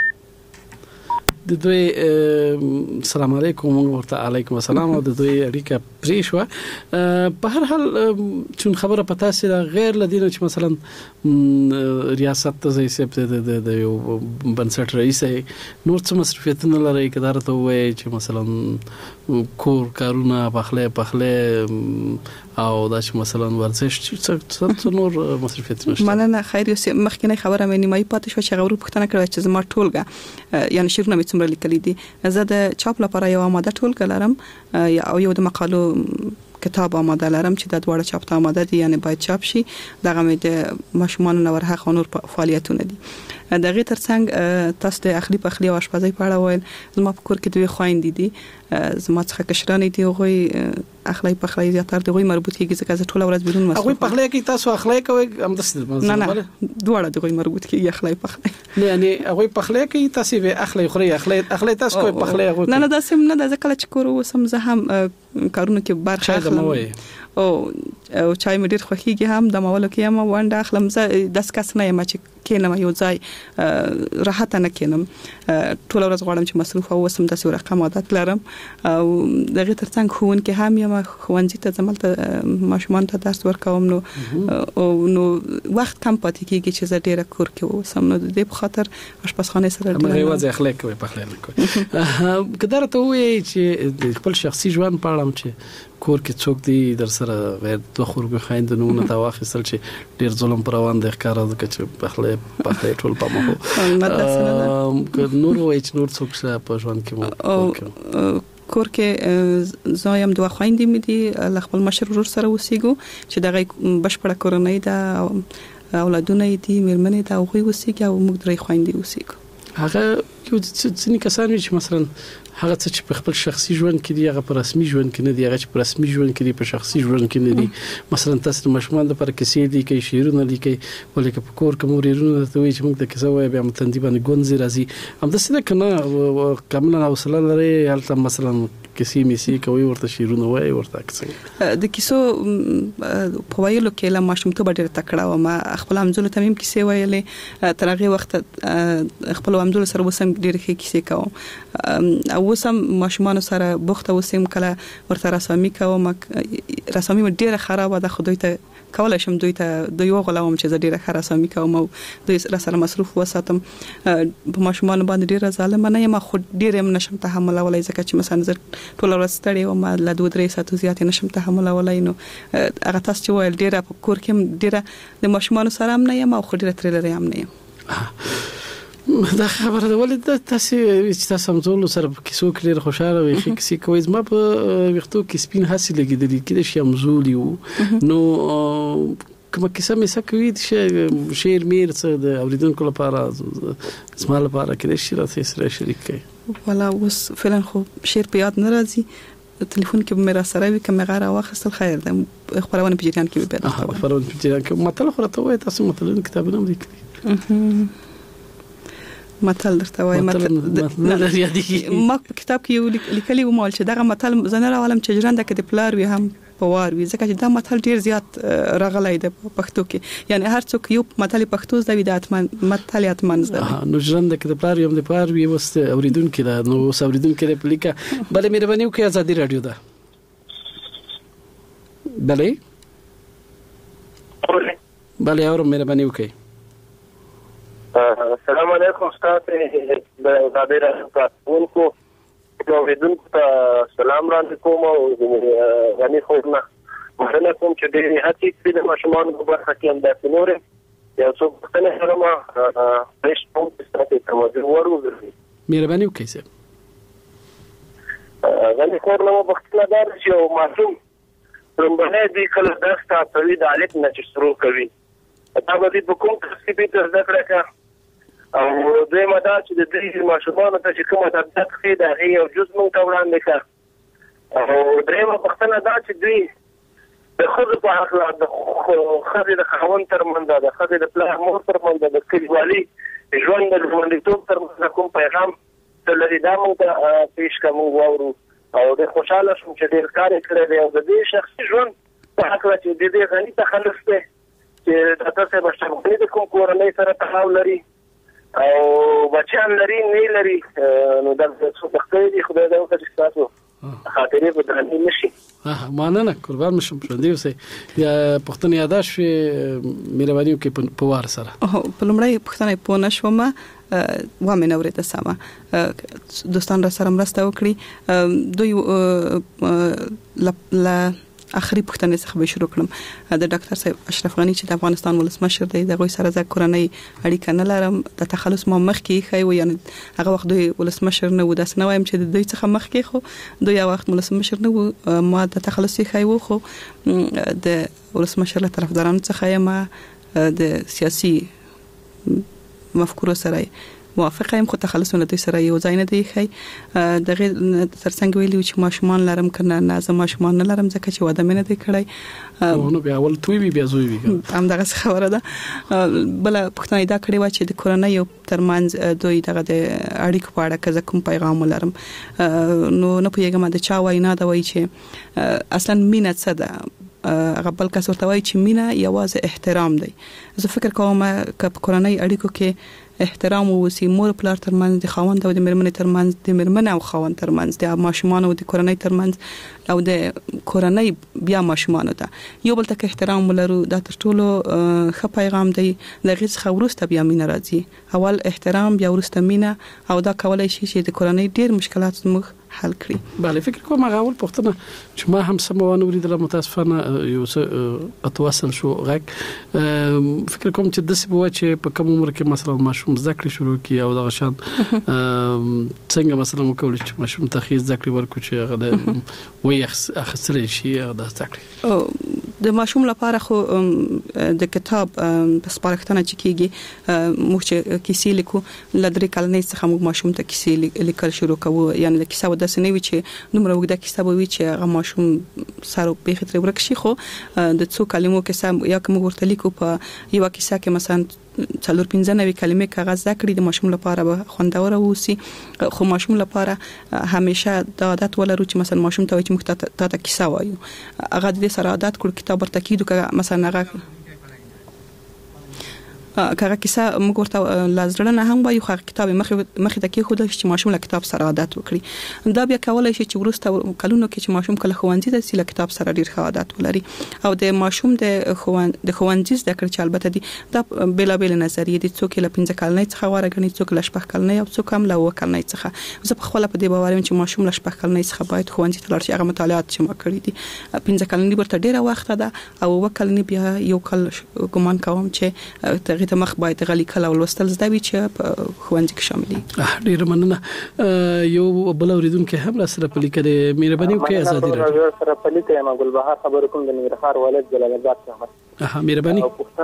د دوی السلام علیکم ورته علیکم السلام او د دوی اړیکه پرې شو په هر حال چون خبره پتا سي غیر لدینه چې مثلا ریاست ته زي سپ د یو بنسټ رئیس نور څه مصرفیتونه لري کدار ته وای چې مثلا کور کارونه پخله او دا چې مثلا ورزش څه نور مصرفیتونه مننه خیر یو مخکنی خبره مې نیمای پاتې شو چې غوړو پښتنه کړو چې زما ټولګه یعنی شیرونه مې څومره لیکلي دي زه د چاپ لپاره یو آماده ټولګه لرم او یو د مقالو کتاب آماده لرم چې د دواړه چاپ ته آماده دي یعنی باید چاپ شي دغه مې د ماشومان نور حق نور فعالیتونه دي دغه ترڅنګ تاسو د اخلي پخلي او آشپزۍ په اړه ویل زما په کور کې دوی خويندې دي زما څخه کشرانې دي غوي اخلي پخلي زیاتره د غوي مربوط کیږي ځکه چې ټول ورځ بیرون مصرف غوي پخلي کې تاسو اخلي کوي هم د نه دواړه د غوي مربوط کیږي اخلي پخلي نه یعنی غوي پخلي کې تاسو به اخلي خوري اخلي تاسو کوي پخلي غوي نه دا سم نه د ځکه چې کور وسم زه هم کارونه کې برخه اخلم او چای مې ډیر خوښیږي هم د ماولو کې هم وانډه اخلم زه داس کس نه یم چې کینم یو ځای راحت نه کینم ټول ورځ غواړم چې مصروف اوسم د سور رقم عادت لرم او دغه ترڅنګ خون کې هم یم خوانځي ته زملته ماشومان ته درس ورکوم نو وخت کم پاتې کیږي چې زه ډیره کور کې اوسم نو د دې په خاطر آشپزخانه سره ډیر واځي اخلاق کوي په خلک کوي کدار ته وایي چې خپل شخصي ژوند پاړم چې کور کې څوک دی در سره غیر دوه خورګو خایندونه تا واخیستل چې ډیر ظلم پر روان د ښکارا د چې په ټول په مخ نور وای چې نور څوک څه په ژوند کې کور کې زایم دوه خويندې مې دي خپل مشر ورور سره اوسېګو چې دغه بشپړه کورنۍ ده اولادونه دي مېرمنې ده او غوي اوسېګي او موږ درې خويندې اوسېګو هغه یو څه کسان چې مثلا هغه څه چې په خپل شخصي ژوند کې دی هغه په رسمي ژوند کې نه دی هغه چې په رسمي ژوند کې دی په شخصي ژوند کې نه دی مثلا تاسو ماشومان د پر کیسې دی کې شیرونه لیکي ولکه په کور کې موريرونه ته وي چې موږ د کیسه وای به متندي باندې ګونځي راځي هم د څه کنه کامل حوصله لري هلته مثلا کیسې میسي کوي ورته شیرونه وای ورته کیسه د کیسو په ویلو کې له ماشوم ته ډېر تکړه و ما خپل امزول تمیم کیسې ویلې تر هغه وخت خپل امزول سره وسم ډېر ښه کیسې کوم او وسم ماشومان سره بوخته وسم کله ورته رسامي کوم رسامي ډیره خرابه ده خو دوی ته کولای شم دوی ته د یو غلوم چې زه ډیره رسامي کوم او دوی سره مصروف وساتم په ماشومان باندې ډیره ظالم نه یم خو ډیره نشم تحمل ولای ځکه چې مثلا زه ټول ورځ ستړی وم له 2-3 ساعتو زیات نشم تحمل ولای نو هغه تاسو چې ویل ډیره په کور کې ډیره د ماشومان سره هم نه یم او خو ډیره ترلری هم نه یم دا خبره ده ولې تاسو چې تاسو همزول سره کیسو کې ډېر خوشاله وي چې کیسې کوي زما په وختو کې سپین حاصل لګیدلی کې د شمزول یو نو کومه کیسه مې سکوي چې شعر میر څه د اوریدونکو لپاره زما لپاره کې شي راته سره شریک کړي؟ ولا اوس فعلا خو شعر په یاد نه راځي، ټلیفون کې به مې را سره وي کوم غاره واخستل خیر ده خبرونه په جریان کې به پیدا خبرونه په جریان کې مطلب خو راته وایي تاسو مطلب کتابونه هم لیکلي متل درته وای متل نه یادېږي ما په کتاب کې یو لیکلي و مال چې دغه متل زنه راولم چې ژرنده کې د پلار وي هم پوار وي، ځکه چې دا متل ډیر زیات راغلی د پښتو کې، یعنی هر څوک یو متل پښتو زده وي د اتمن متل اتمن زده نو ژرنده کې د پلار وي هم د پلار وي وست اوریدونکو دا نو اوریدونکو په لیکه بلې مهرباني وکړئ ازادي رادیو ده بلې اورم مهرباني وکړئ. السلام علیکم استاد د ازادي رادیو کو اوریدونکو ته سلام وړاندې کوم او غني خورنه مننه کوم چې د هڅې کړې د ماشومان په برخه کې هم د نور یو څو څنګه سره ما پېښ کوم چې تاسو ورغورځي مهرباني وکړئ سر غني خورنه وختونه دار چې معصوم پرمبنه دي کله داستا په دې حالت نه چې شروع کوي دا به په کوم ترتیب ته ذکر کړه او دوی مدا چې د دې ماشومان ته چې کومه تدابیر خې دا هي یو جز مونږ ته وړاندې کړ او درېمه پښتنه دا چې دوی د خود په حق د خځې د خاوند ترمنځ د خځې د پلار مور ترمنځ د کلیوالي ژوند د ژوندیتوب ترمنځ کوم پیغام تلري دا مونږ ته پیش کوم وورو او د خوشاله شوم چې ډېر کار کړی دی او د دې شخصي ژوند په حق چې د دې غني تخلص دی چې تاسو به شامل د کوم کورنۍ سره تحول لري او بچان لري نه لري نو دا څه تخته دي خدای دا وکړي تاسو خاطرې به درنې نشي. مننه قربان مشم شوندې اوسې یا پښتنې یاداش مهرباني وکړئ په وار سره په لومړی پښتنې په نشومه و مې نورې ته سما دوستان را سره مرسته وکړي دوی لا اخري پښتنې څخه به شروع کړم د ډاکټر صاحب اشرف غنی چې د افغانستان ولسمشر دی دغه سره ځکه کورنۍ اړیکه نه لرم د تخلص ما مخ کې خای و یعنی هغه وخت دوی ولسمشر نه و داس نه وایم چې دوی څخه مخ کې خو دوی وخت ولسمشر نه و ما د تخلص خای و خو د ولسمشر له طرفدارانو څخه یم د سیاسي مفکورو سره موافقه یم خو تخلصونه دوی سره یو ځای نه دی خي دغه ترڅنګ ویلو چې ماشومان لرم کنه نه زما ماشومان نه لرم ځکه چې واده مې نه دی کړی نو بیا ول توي بیا زوی وی هم دغه خبره ده بل پښتنه دا کړی و چې د کورنۍ یو ترمنځ دوی دغه د اړیکو په اړه کزه کوم پیغام ولرم نو نه پوهیږم د چا وینا دا وایي چې اصلا مینه څه ده هغه بل کس ورته وایي چې مینه یوازې احترام دی. زه فکر کوم چې په کورنۍ اړیکو کې احترام او سی مور پلار ترمنځ د خاوند او د مېرمنې ترمنځ د مېرمنې او خاوند ترمنځ د ماشومان او د کورنۍ ترمنځ او د کورنۍ بیا ماشومان ته یو بل ته احترام ولرو دا تر ټولو ښه پیغام دی. دغه څخه ورسته بیا مینه راځي، اول احترام بیا ورسته مینه او دا کولای شي چې د کورنۍ ډیر مشکلات موږ حل کړی. بله فکر کوم هغه اول پښتنه چې ما هم سمونه وریدل متاسفانه یو څه اتواصل شو غږ فکر کوم چې د سبو چې په کوم عمر کې مثلا ماشوم ذکر شروع کی او د غشان څنګه مثلا مکول چې ماشوم تخیز ذکر ورکو چې هغه د وې اخسر شي د ذکر د ماشوم لپاره خو د کتاب په سپارښتنه چې کیږي موږ چې کیسې لیکو لدري کلنې څخه موږ ماشوم ته کیسې لیکل شروع کوو، یعنی د کیسه د سنوي چې نومره وګړه کیسه وي چې هغه ماشوم سره په خطر ورک شي خو د څو کلمو کې یا کوم ورته لیکو په یو کیسه کې مثلا څلور 15 نوي کلمې کاغذ ذکر د ماشوم لپاره به خوندور اوسي خو ماشوم لپاره همیشه د عادت ولرو چې مثلا ماشوم ته چې موږ ته کیسه وایو هغه د سره عادت کړ کتاب ورته کیدو که مثلا هغه کاغه کیسه موږ ورته لازړنه هم وایو خو کتاب مخې ته کې خو د ماشوم له کتاب سره عادت وکړي دا بیا کولای شي چې ورسته کلونو کې چې ماشوم کله خوانځي د سیل کتاب سره ډیر عادت ولري او د ماشوم د خوانځي د کړ چې البته دي دا بیلابل نظریه دي څوک له 15 کلنۍ څخه ورغني څوک له 8 کلنۍ او څوک هم له 9 کلنۍ څخه زه په خپل په دې باور یم چې ماشوم له 8 کلنۍ څخه باید خوانځي ته لاړ شي هغه مطالعات چې ما کړی دي 15 کلنۍ ورته ډیره وخت ده او 9 کلنۍ بیا یو کال ګمان کوم چې تغیر مخکې ته مخ باید غلي کله ولوستل زده وي چې په ښوونځي کې شامل دي. ډیر مننه. یو بل اوریدونکو هم را سره پلی کړي مهرباني وکړئ ازادي راډیو سره پلی کړي ما ګلبهار خبر کوم د ننګرهار ولایت جلال آباد څخه. مهرباني.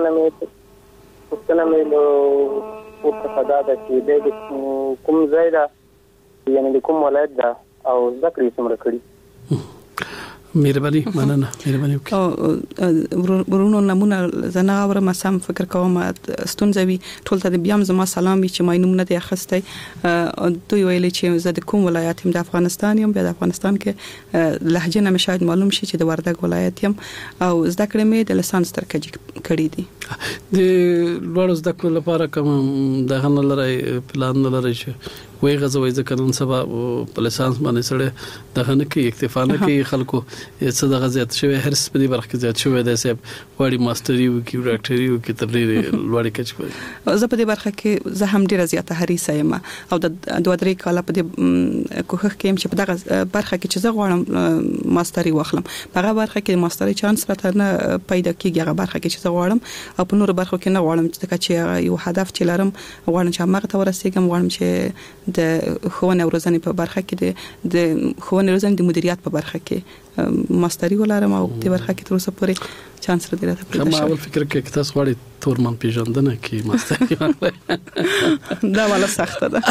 پښتنه مې نو په صدا د چې د کوم ځای دا یعنی د کوم ولایت دا او ذکر یې څومره کړی. مهرباني مننه. مهرباني وکړئ. ورونو نمونه زنه اورم سم فکر کوم ستونزوي ټول ته بیا زما سلام چې ما نوم نه دی اخستای. دوی ویل چې زه د کوم ولایت هم د افغانستان یم. بیا د افغانستان کې لهجه نه مشاهد معلوم شي چې د وردګ ولایت یم او زده کړې مې د لسانس ترکجی کړې دي. د لوړ زده کړو لپاره کوم دغه نه لري پلان نه لري چې وای غزوي ځکه نن سبا په لسانس باندې سره دغه نه کې اکتفا نه کې خلکو څه دغه زیات شوی هر څه په دې برخه کې زیات شوی دی صاحب وړي ماستری او کې ډاکټري او کې تبریر لوړ کې کوي. زه په دې برخه کې زه هم ډیره زیاته حریصه یم او د 2-3 کال په دې کوخه کې چې په دغه برخه کې چې زه غواړم ماستری واخلم په هغه برخه کې ماستری چانس راته نه پیدا کیږي. هغه برخه کې چې زه غواړم او په نور برخو کې نه غواړم چې یو هدف چې لرم غواړم چې هغه ته ورسېږم. غواړم چې د ښوونې او روزنې په برخه کې د ښوونې روزنې د مدیریت په برخه کې ماستری ولرم او د برخه کې تر اوسه پورې چانس را دراته پیدا شي. ما اول فکر کې تاسو غواړئ تورمن پیژندنه کې ماستری دا والا سخته ده.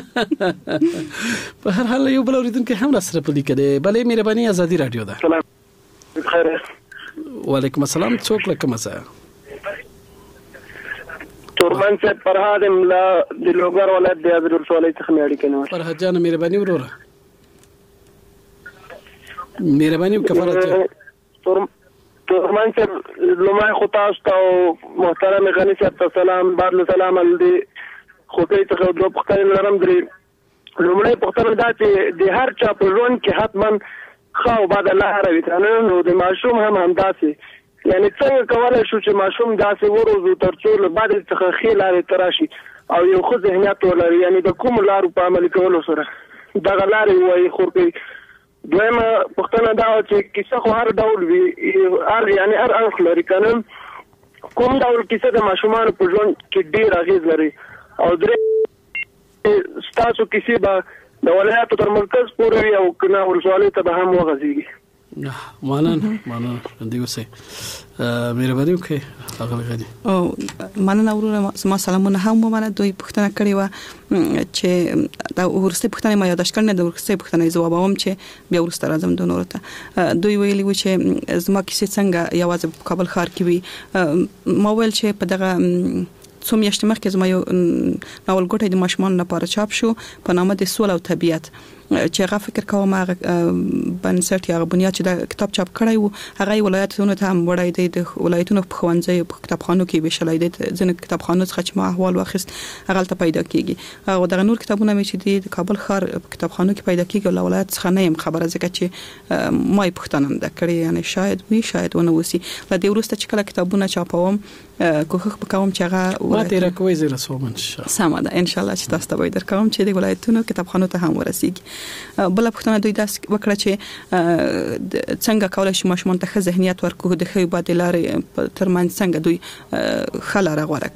په هر حال یو بل اوریدونکو هم سره پلی کړي. بلې مهرباني ازادي راډیو ده. سلام خیر. وعلیکم السلام. څوک لکه مسا تورمن سے فرهاد املا د لوګر ولایت د حضرت رسول څخه مېړی کنه. فرهاد جان مهرباني وروره. مهرباني وکړه. تورمن سے لمای خطاست او محترم غنی صاحب سلام بعد سلام ال دی خدای ته دوه پختل لرم درې لمړی پختل دا چې د هر چا په ژوند کې حتمن خو بعد الله راوي کنه نو د ماشوم هم همداسي یعنی څنګه کولای شو چې ماشوم داسې وروزو ترڅو له بعد څخه خېلاره تراشي او یو خو ذهنیت ولري یعنی د کوم لارو په عمل کولو سره دغه لارې وایي خو کې دویمه پښتنه دا چې کیسه خو هر ډول وي یعنی هر اړخ لري کنه کوم ډول کیسه د ماشومان په ژوند کې ډیر اغیز لري او درې ستاسو کیسه به د ولایت تر مرکز پورې او کنه ولسوالۍ ته به هم وغځيږي. مننه دی اوسه مهرباني وکړئ هغه غني. او مننه ورونه ما سلامونه هم مننه دوی پښتنه کړی و چې دا ورسته پښتنه ما یاداش کړنه د ورسته پښتنه جواب هم چې بیا ورسته راځم د نور ته. دوی ویلي و چې زما کیسه څنګه یوازې په کابل ښار کې وي. ما ویل چې په دغه څو میاشتې مخکې زما یو ناول ګټه د ماشومان لپاره چاپ شو په نامه د سول او طبيعت چې هغه فکر کوم هغه بنسټ یا بنیاد چې دا کتاب چاپ کړی وو هغه ولایتونو ته هم وړای دی د ولایتونو په خوانځي په کتابخانو کې وشلای دی ځنه کتابخانو څخه چې ما احوال واخیست هغه ته پیدا کیږي او د نور کتابونه مې چې د کابل ښار کتابخانو کې پیدا کیږي او ولایت څخه نه يم خبره ځکه چې ما یې پښتنم د کړی یعنی شاید ونه وسی ل دې ورسته چې کله کتابونه چاپوم کوخ په کوم چې هغه ما تیر کوي زره سومن سم ده ان شاء الله چې تاسو ته وای درکوم چې د ولایتونو کتابخانو ته هم ورسیږي. بل پښتنه دوی داس وکړه چې څنګه کولای شي ماشومان ته ذهنیت ورکو د خې بادلارې ترمن څنګه دوی خلاره غوړه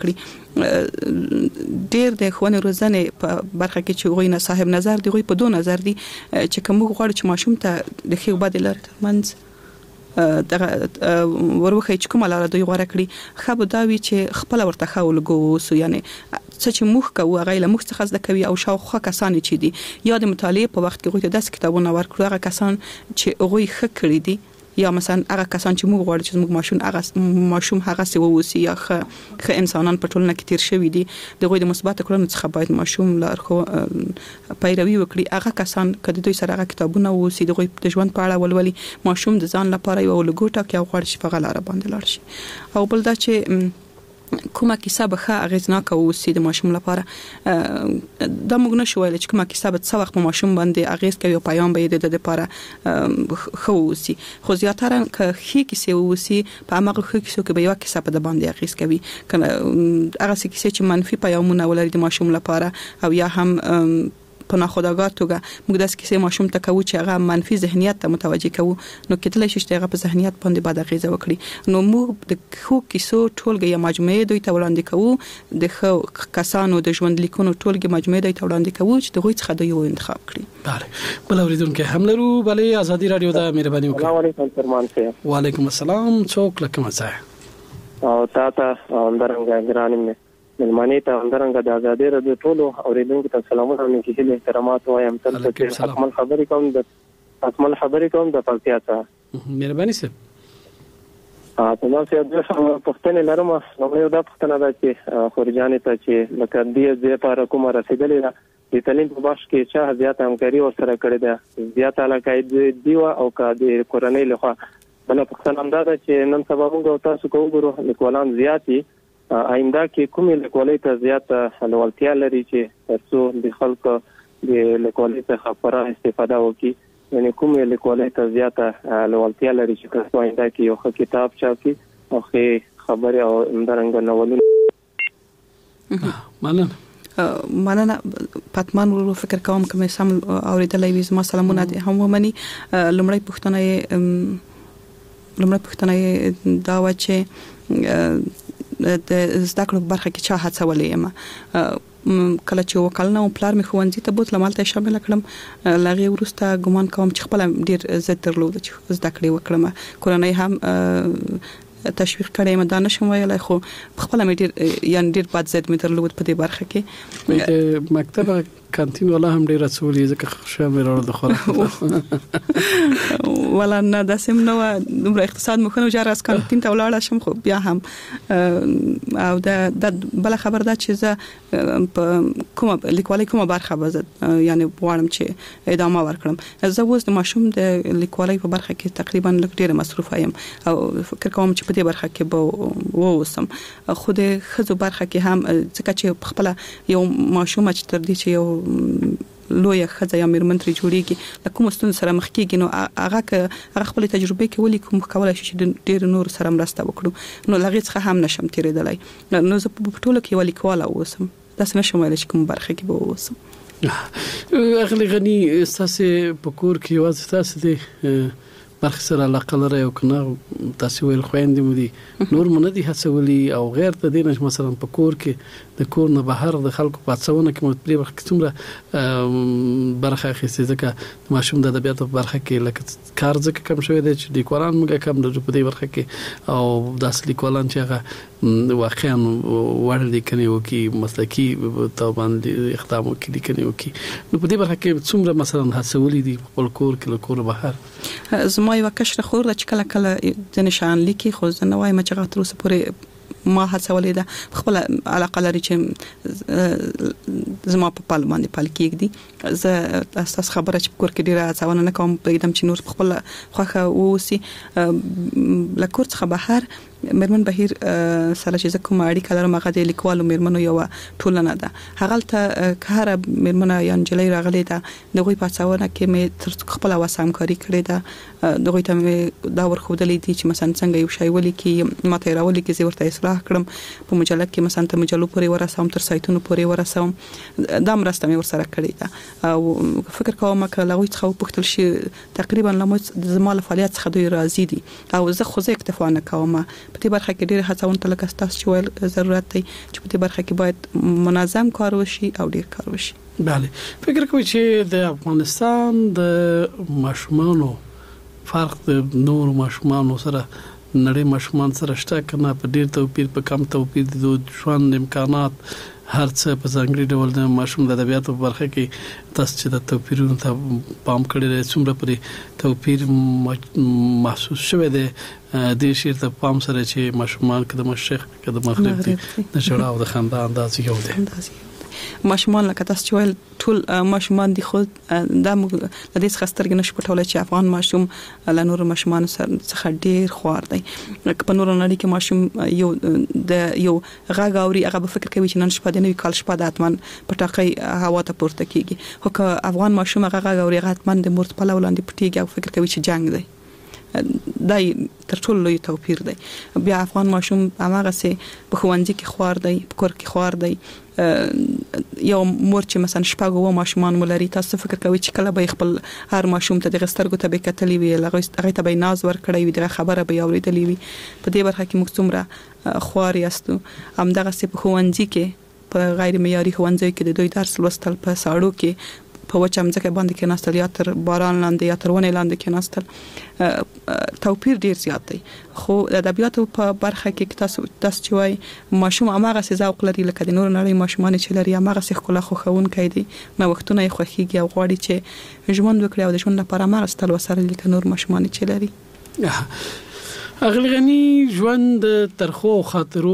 کړی. ډیر د ښوونې روزنې په برخه کې چې غوینه صاحب نظر دی غوي په دوه نظر دی چې کوم غواړي چې ماشوم ته د خې بادلارې ترمن دغه ورخه چې کومه لاره دوی غوړه کړی خو دا وی چې خپل ورته خولګو سو یعنی څه چې مخ کوي هغه له مخ څخه زده کوي او شاوخه کسان چې دي یا د مطالعه په وخت کې غوښته داس کتابونه ورکړي هغه کسان چې هغه خ کړی دي یا مثلا هغه کسان چې موږ غواړو چې موږ ماشوم هغه سی ووسی یا خ انسانان په ټولنه کې تیر شوی دي دغه د مثبت کړنو څخه باید ماشوم لارخو پیروي وکړي. هغه کسان کله دوی سره هغه کتابونه ووسی دغه د ژوند په اړه ولولي ماشوم د ځان لپاره یو لګوټه کې غواړي چې په غلاره باندې لاړ شي او بل دا چې کومه کیسه به اغیزناک اوسي د ماشوم لپاره دا موږ نشو ویل چې کومه کیسه به څو وخت په ماشوم باندې اغیز کوي او پیغام به د لپاره خو اوسي خو زیاتره که هي کیسه اوسي په هغه خو کیسه کې به یو کیسه په د باندې اغیز کوي کنه هغه کیسه چې منفي پیغامونه ولري د ماشوم لپاره او یا هم په ناخودآګاه توګه موږ داس کیسه ماشوم ته کوو چې هغه منفي ذهنیت ته متوجه کوو نو کېدلی شي چې هغه په ذهنیت باندې بد اغیزه وکړي نو موږ د خو کیسو ټولګه یا مجموعه دوی ته وړاندې کوو د خو کسانو د ژوند لیکونو ټولګه مجموعه دوی ته وړاندې کوو چې دغه څخه دوی انتخاب کړي. بله بل اوریدونکو هم لرو. بله ازادي رادیو دا مهرباني وکړئ. السلام علیکم فرمان صاحب. وعلیکم السلام. څوک لکه مزه او تاسو اندرنګ ګرانم ملمنې ته اندرنګ د ازادي رادیو ټولو اوریدونکو ته سلامونه او نیکي احترامات وایم. تاسو ته اکمل خبرې کوم د پکتیا ته. مهرباني سه. تاسو یو څه پښتنه لرم نو یو د پښتنه د چې خورجانې ته چې لکه دې لپاره کومه رسیدلې ده د تعلیم په بخش کې چې زیات همکاري ورسره کړې ده زیات علاقه دی او کا د کورنۍ لخوا بل پښتنه هم ده چې نن سبا موږ تاسو کو وګورو لیکوالان زیاتی آینده کې کومې لیکوالۍ ته زیات لوړتیا لري چې تاسو د خلکو د لیکوالۍ څخه پوره استفاده وکړي یعنی کومې لیکوالۍ ته زیات لوړتیا لري چې تاسو آینده کې یو کتاب چاپي او خبرې او اندرنګ ناولونه. مننه پاتمان ورو فکر کوم کوم سم اوریدلای وي زما سلامونه هم ومني. لمړی پښتنه دا و چې د زده کړو برخه کې چا هڅولې یم کله چې وکالنه او پلار می خوندې ته بوت لمالته شامل کړم لغه ورسته ګمان کوم چې خپل ډیر عزت درلود چې زده کړې وکړم کورنۍ هم تشویق کړي مده نشم ویلای خو خپل مې ډیر بد زید مې درلود په دې برخه کې د مکتب کانتین ولا هم ډیر رسولي ځکه شامل ورو د خوراک ولا نه د سم نو د اقتصاد مخنو جارس کانتین ته ولاړ شم خو بیا هم او د بل خبر ده چې کومه لیکوالۍ کومه برخه وزد یعنی وړم چې ادامه ورکړم زه اوس د ماشوم د لیکوالۍ په برخه کې تقریبا ډیر مصروف یم او فکر کوم چې په دې برخه کې به ووسم خو د خزو برخه کې هم ځکه چې خپل یو ماشوم چې تر دې چې یو لوی خزه یا میرمنتري جوړیږي د کوم ستون سره مخ کېږي نو هغه خپل تجربه کې ولي کوم کولای شي چې ډیر نور سره مرسته وکړو نو لغې څخه هم نشم تیرېدلای نو زه په ټولو کې ولي کوله اوسم داسې نشم ویل چې کوم برخه کې به اوسم. اغلی غنی تاسو په کور کې واځ تاسو دي برخه سره علاقه لري او کنه تاسو ویل خويندې مو دي نور مونږ دي هڅولي او غیر ته دینه مثلا په کور کې د کور نه بهر د خلکو په څونه کې مو په وخت کې څومره برخه اخیستې ځکه ماشوم د ادبیات په برخه کې لکه کار ځکه کم شوی دی چې د لیکوالان موږ کم د په دې برخه کې او داس لیکوالان چې هغه واقعا وړل دي کني او کې مسلکی طبعا اقدام وکړي کني او کې نو په دې برخه کې څومره مثلا هڅولي دي په کور کې له کور بهر زما یو کشر خور د چکل کله د نشان لیکي خو زه نه وایم چې غتر اوسه پورې ما هڅولې ده خپل علاقه لري چې زما په پال باندې پال کېږي زه تاسو خبره چې کور کې ډیره ځوانه نه کوم پېدم چې نور خپل خوخه ووسی لکور څخه بهر مرمن بهیر سره چې کوم اړیکه لرم هغه د لیکوالو مرمنو یو ټولنه ده هغه ته کار مرمنه یا انجلۍ راغلي ده دغه په څاونه کې مې تر خپل وسامکاري کړې ده دغه ته مې دا ورخودلې دي چې مثلا څنګه یو شی ولي کې ماته راولي کې زه ورته اصلاح کړم په مجله کې مثلا ته مجلو پورې ورسوم تر سایتونو پورې ورسوم دا مرسته مې ورسره کړې ده او فکر کوم چې لغوي څخه پختل شي تقریبا لموت د زمال فعالیت څخه دوی راضي دي او زه خو زه اکتفا نه کوم په دې برخه کې ډېر هڅون تل کستاس چې ویل ضرورت دی چې په دې برخه کې باید منظم کار وشي او ډېر کار وشي. بله فکر کوم چې د افغانستان د ماشومانو فرق د نور ماشومانو سره نړۍ ماشومان سره شته کنه په ډېر توپیر په کم توپیر د ژوند امکانات هر څه په ځانګړي ډول د ماشوم د ادبیاتو په برخه کې تاسو چې د توپیرونو ته پام کړی دی څومره پرې توپیر محسوس شوی دی د شیر ته پام سره چې ماشومان کده مشیخ کده مغرب دي د جوړه او د خندا انداز یو دی ماشومان لکه تاسو چې ویل ټول ماشومان دي خو د دې خسترګ نش پټول چې افغان ماشوم له نور ماشومان څخه ډیر خوار دی په نور نړۍ کې ماشوم د یو غاغ اوري هغه به فکر کوي چې نن شپه د نوې کال شپه د اتمن پټاقي هوا ته پورته کیږي خو که افغان ماشوم هغه غاغ اوري هغه اتمن د مورت په لاندې پټیږي او فکر کوي چې جنگ دی دای تر ټولو لوی توپیر دی بیا افغان ماشوم هغه سه په خوانځي کې خوار دی په کور کې خوار دی یو مور چې مثلا شپږ و ماشومان ولري تاسو فکر کوئ چې کله به خپل هر ماشوم ته د غسترګو ته به کتلی وي هغه ته به ناز ور کړی وي د خبره به اوریدلې وي په دې برخه کې موږ څومره خوار یاستو همدغه څه په ښوونځي کې په غیر معیاري ښوونځي کې د دوی درس لوستل په ساړو کې په وچه مځکه باندې کې ناستل یا تر باران لاندې یا تر ونې لاندې کې ناستل توپیر ډیر زیات دی خو د ادبیاتو په برخه کې تاسو چې وای ماشوم هغه څه ذوق لري لکه د نور نړۍ ماشومان چې لري هغه څه خپل خوښون کوي نو وختونه یې خوښيږي او غواړي چې ژوند وکړي او د ژوند لپاره هغه ستل وسره لکه نور ماشومان چې لري اغلی غنی ژوند ترخو خاطرو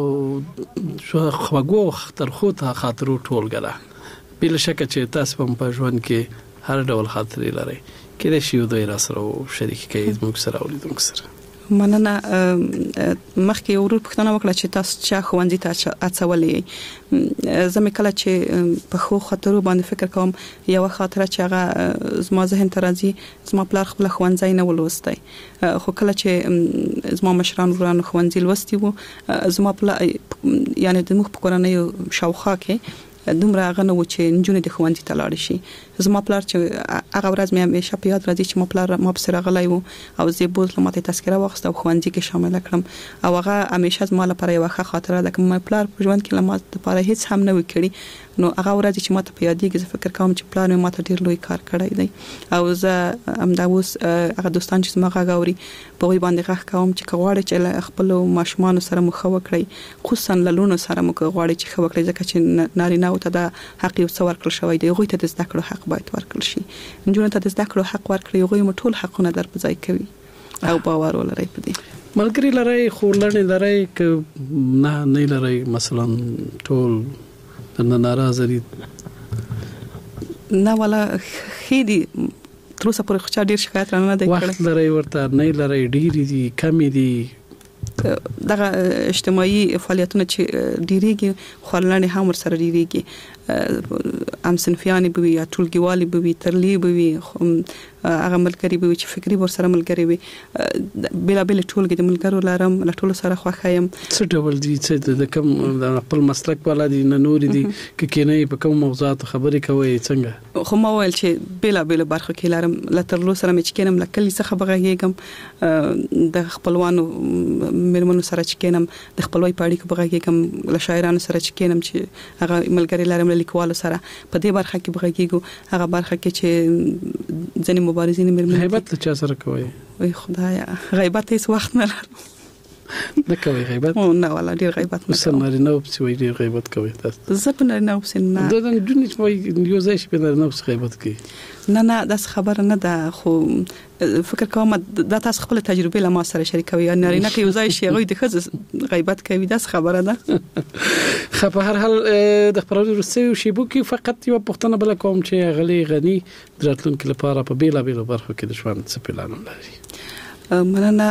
خواږو ترخو ته خاطرو ټولګه بل شک چې تاسو په ژوند کې هر ډول خاطرې لري کله شی دوی را سره شریک کړئ موږ سره اوریدونکو سره مننه مخکې ورور پښتنه وکړه چې تاسو چا ښوونځي ته اڅولې زمي کله چې په خو خاطرو باندې فکر کوم یو خاطره چې هغه زما ذهن ته راځي زما پلار خپل ښوونځي نه ولوستای خو کله چې زما مشران ورانو ښوونځي لوستي وو زما پلار یعنی د مخ په کورنۍ شاوخه کې دومره غنه و چې نجونې د ښوونځي ته لاړ شي زما پلار چې هغه ورځ مې همیشه په یاد راځي چې ما پلار ما په سره غلای وو او زه بوز لمته تذکره واخسته او ښوونځي کې شامل کړم او هغه همیشه زما لپاره یو ښه خاطره ده چې ما پلار په ژوند کې لمته لپاره هیڅ هم نه وکړي نو هغه ورځ چې ما ته په یادېږي زه فکر کوم چې پلار مې ما ته ډیر لوی کار کړی دی او زه همدا اوس هغه دوستان چې ما غاوري په وی باندې غږ کوم چې کغواړي چې خپل ماشومان سره مخ وکړي خصوصا لالونو سره مخ غواړي چې خو وکړي ځکه چې نارینه او ته د حق یو څور کړل شوی دی غوي ته د زده کړو حق باید ورکړل شي نجونو ته د زده کړو حق ورکړي غوي مټول حقونه در په ځای کوي او باور ولري په دې ملګری لري خورلنې لري ک نه لري مثلا ټول نه ناراضه دي نه ولا خېدي تر اوسه پورې خو ډیر شکایت را نه دی کړی وخت لري ورته نه لري ډیر دي کم دي دغه اجتماعي فعالیتونه چې ډیریږي خورلنې هم ور سره ډیریږي ام صنفياني بوي یا ټولګيوالي بوي ترلي بوي هغه ملګری بوي چې فکری ور سره ملګری وي بلا بل ټولګي د ملګرو لارم له ټولو سره خوښایم څه ډول دي چې د کوم د خپل مسلک والا دي نه نور دي کې نه په کوم موضوعات خبرې کوي څنګه خو ما ویل چې بلا بل برخه کې لارم له ترلو سره مې چې کینم لکه څه خبرېږم د خپلوانو مېرمنو سره چې کینم د خپلوي پاړي کې بغاږم له شاعرانو سره چې کینم چې هغه ملګری لارم لیکوالو سره په دې برخه کې بغاږم هغه برخه کې چې ځنې مبارزین مېرمنې غیبت چا سره کوي وای خدایا غیبت هیڅ وخت نه لرم نه کوي غیبت نه ولا ډیر غیبت نه کوي نه او څه وی ډیر غیبت کوي تاسو زه په نه اوس نه د دنیا چې یو ځای شي په نه اوس غیبت کوي نه دا خبره نه ده خو فکر کوم دا تاسو خپل تجربه له ما سره شریکوي نه نه کې یو ځای شي غوي د خز غیبت کوي دا خبره ده خو په هر حال د خبرو رسېو شی بو کې فقط یو پښتنه بل کوم چې غلي غني دراتلونکو لپاره په بیلا بیل برخو کې د ژوند څه پلان لري مننه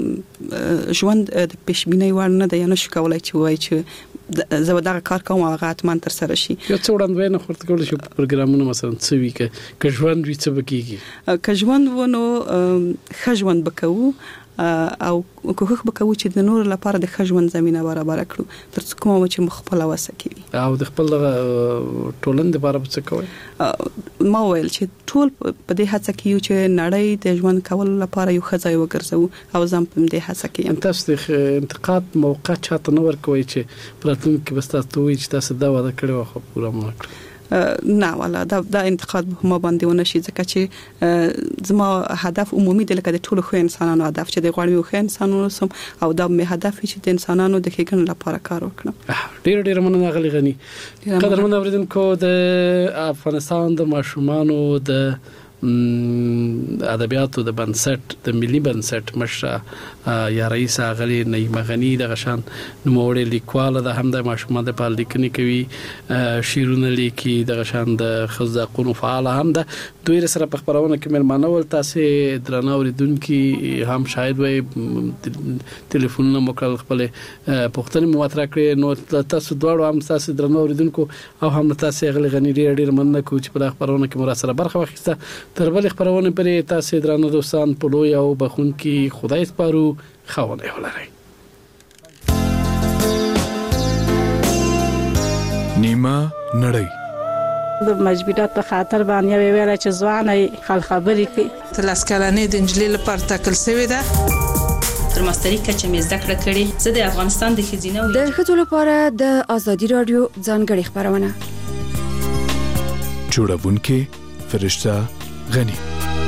ژوند د پېشبینۍ وړ نه دی نه شو کولای چې وای چې زه دا کار کوم هغه اتمان تر سره شي یو څه وړاندوینه خورته کول شي پروګرامونه مثلا څه وی ک ژوند وی څه بکیږي ک ژوند ونه خژوند بکوو او کوخ بکوو چې د نور لپاره د خژوند زمينه برابر کړو تر څو کوم چې مخبل وسکوي او د خپل ټولن لپاره څه کوي ما ویل چې ټول په دې هڅه کې یو چې نړۍ د ژوند کول لپاره یو خځای وګرځو او ځم په دې هڅه کې تاسو د انتقاد موقع چاته نور کوي چې پراتون کې بس تاسو وی چې تاسو دا وعده کړو خو پوره مو کړ نه ولا دا انتقاد به ما باندې ونه شي ځکه چې زما هدف عمومي دی لکه د ټولو خو انسانانو هدف چې د غوړمو خو انسانانو سم او دا مې هدف چې د انسانانو د ښېګڼې لپاره کار وکړم ډیر مننه غلي غني قدرمن اوریدونکو د افغانستان د ماشومانو د ادبیاتو د بنسټ د ملي بنسټ مشره یا رئیس غلي نعیم غنی د غشان نوموړي لیکواله د هم د ماشومان د پال لیکنې کوي شیرونه لیکي د غشان د خزاقونو فعال هم د دوی سره په خبرونه کې ملمانه ول تاسو درنه اوریدونکو هم شاید وي ټلیفونونه موکل خپل پښتني مواتره کړی نو تاسو دواړو هم تاسو درنه اوریدونکو او هم تاسو غلي غنی ډیر مننه کوم چې په خبرونه کې مر سره برخه واخیسته تر بل خبرونه پرې تاسو درنه دوستان په لوی او بخون کې خدای سپارو خاونه ولرئ نیمه نړۍ د مجبورات په خاطر باندې ویل چې ځوانه خل خبرې کوي. تلاس کلنې د انجلۍ لپاره ټاکل شوې ده. تر ماستري کچه مې زده کړه کړې. زه د افغانستان د ښځینه د ښځو لپاره د ازادي رادیو ځانګړې خبرونه. جوړونکې فرشته غنی.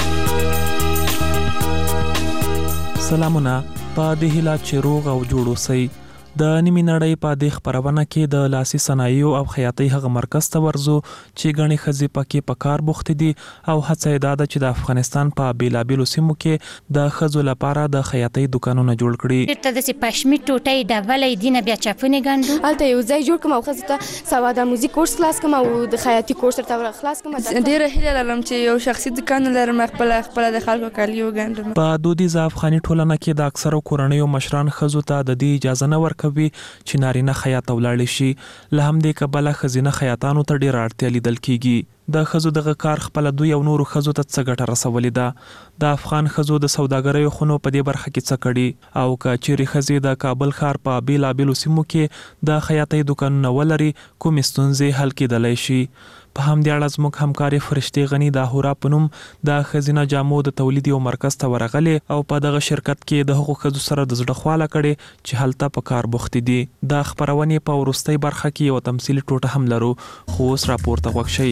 سلامونه په دې هیله چې روغ او جوړ اوسئ. د نیمې نړۍ په دې خبرونه کې د لاسي صنایعو او خیاطۍ هغه مرکز ته ورځو چې ګڼې ښځې پکې په کار بوختې دي او هڅه یې دا ده چې د افغانستان په بیلابیلو سیمو کې د ښځو لپاره د خیاطۍ دکانونه جوړ کړي. بیرته داسې پشمي ټوټۍ ډبلې دي نه بیا چپنې ګنډو. هلته یو ځای جوړ کړم او ښځو ته سوا د موزیک کورس خلاص کړم او د خیاطۍ کورس ورته خلاص کړم. ډېره هیله لرم چې یو شخصي دکان ولرم، خپله د خلکو کالي وګنډم. په دودیزه افغاني ټولنه کې د اکثرو کورنیو مشران ښځو ته د دې اجازه نه ورکوي چې نارینه خیاط ولاړ شي. له همدې کبله ښځینه خیاطانو ته ډېره اړتیا لیدل کیږي. د ښځو دغه کار خپل دوی او نورو ښځو ته څه ګټه رسولې ده؟ د افغان ښځو د سوداګریو خونو په دې برخه کې څه کړي او که چیرې ښځې د کابل ښار په بیلابیلو سیمو کې د خیاطۍ دکانونه ولري کومې ستونزې حل کېدلی شي؟ په همدې اړه زموږ همکارې فرشتې غنی د هورا په نوم د ښځینه جامو د تولید یو مرکز ته ورغلې او په دغه شرکت کې د هغو ښځو سره د زړه خواله کړې چې هلته په کار بوختې دي. د خپرونې په وروستۍ برخه کې یو تمثیلي ټوټه هم لرو، خو اوس راپورته غوږ شئ.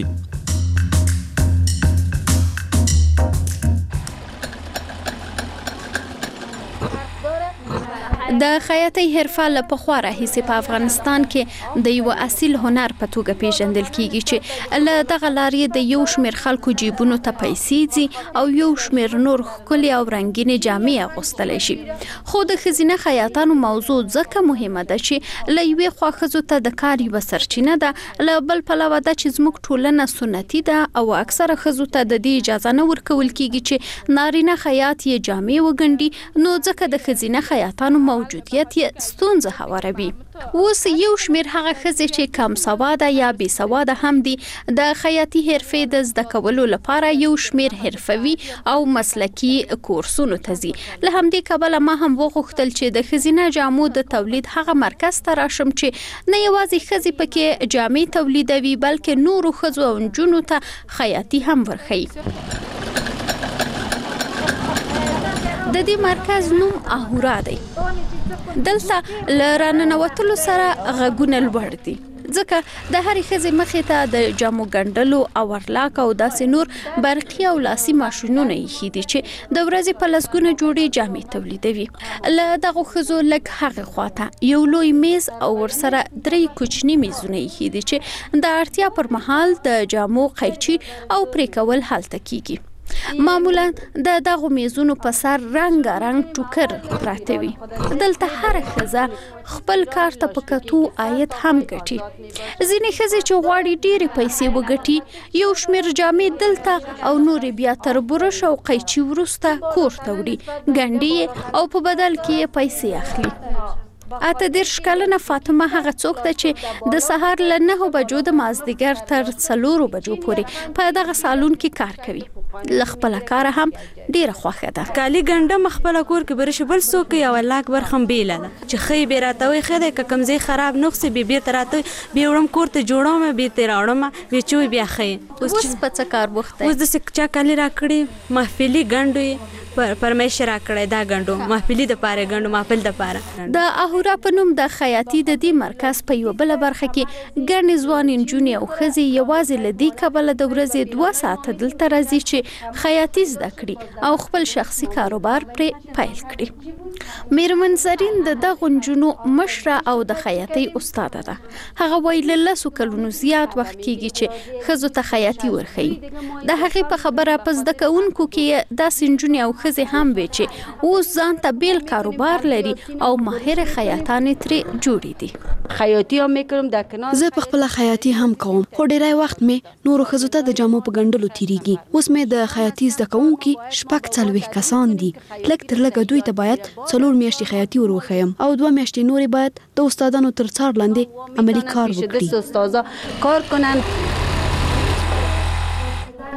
د خیاطۍ حرفه له پخوا راهیسې په افغانستان کې د یو اصیل هنر په توګه پیژندل کیږي چې له دغه لارې د یو شمېر خلکو جیبونو ته پیسې ځي او یو شمېر نور ښکلې او رنګینې جامې اغوستلی شي. خو د ښځینه خیاطانو موضوع ځکه مهمه ده چې له یوې خوا ښځو ته د کار یوه سرچینه ده، له بل پلوه ده چې زموږ ټولنه سنتي ده او اکثره ښځو ته د دې اجازه نه ورکول کیږي چې نارینه خیاط یې جامې وګنډي، نو ځکه د ښځینه خیاطانو موجودیت یې ستونزه هواروي. اوس یو شمېر هغه ښځې چې کم سواده یا بې سواده هم دي د خیاطي حرفې د زده کولو لپاره یو شمېر حرفوي او مسلکي کورسونو ته ځي. له همدې کبله ما هم وغوښتل چې د ښځینه جامو د تولید هغه مرکز ته راشم چې نه یوازې ښځې پکې جامې تولیدوي بلکې نورو ښځو او نجونو ته خیاطي هم ورښيي. د دې مرکز نوم اهورا دی. دلته له راننوتلو سره غږونه لوړ دي ځکه د هرې ښځې مخې ته د جامو ګنډلو او ورلاک او داسې نور برقي او لاسي ماشینونه ایښي دي چې د ورځې په لسګونه جوړې جامې تولیدوي. له دغو ښځو لږ هغې خواته یو لوی میز او ورسره 3 کوچني میزونه ایښي دي چې د اړتیا پر مهال د جامو قیچي او پرې کول هلته کیږي. معمولا د دغو میزونو په سر رنګارنګ ټوکر پراته وي. دلته هر ښځه خپل کار ته په کتو عاید هم ګټي. ځینې ښځې چې غواړي ډېرې پیسې وګټي یو شمېر جامې دلته او نورې بیا تر برش او قیچي وروسته کور ته وړي، ګنډي او په بدل کې یې پیسې اخلي. 18 کلنه فاطمه هغه څوک ده چې د سهار له 9 بجو د مازدیګر تر 4 بجو پورې په دغه سالون کې کار کوي. له خپل کار هم ډیره خوښه ده. کالي ګنډم خپل کور کې برش بل څوک یو لاک برخم بیله چې خې به راتوي خې د کمزې خراب نقصې به بیرته راتوي به وړم کور ته جوړوم به تیر اړم به چوي بیا خې. اوس په څه کار بوخته؟ اوس د سکچا کالي راکړي محفلي ګنډوي پرمیش را کړی دا ګنډو محفلي د پاره ګنډو محفل د پاره. د اهورا په نوم د خیاطي د دې مرکز په یو بل برخه کې ګڼې ځوانې نجونې او ښځې یوازې له دې کبله د ورځې 2 ساعته دلته راځي چې خیاطي زده کړي او خپل شخصي کاروبار پرې پیل کړي. میرمن زرین د دغو نجونو مشره او د خیاطۍ استاده ده. هغه وایي له 10 کلونو زیات وخت کېږي چې ښځو ته خیاطي ورښيي. د هغې په خبره په زده کوونکو کې داسې نجونې او ښځې هم وي چې اوس ځان ته بیل کاروبار لري او ماهر خیاطانې ترې جوړې دي. خیاطي هم میکرم د کنار زه په خپل خیاطي هم کوم، خو ډیری وخت می نور ښځو ته د جامو په ګنډلو تیریږي. اوس می د خیاطي زده کوونکي 40 کسان دي. لږ تر لږه دوی ته باید 4 میاشتې خیاطي وروښیم او 2 میاشتې نورې باید د استادانو تر څار لاندې عملی کار وکړي.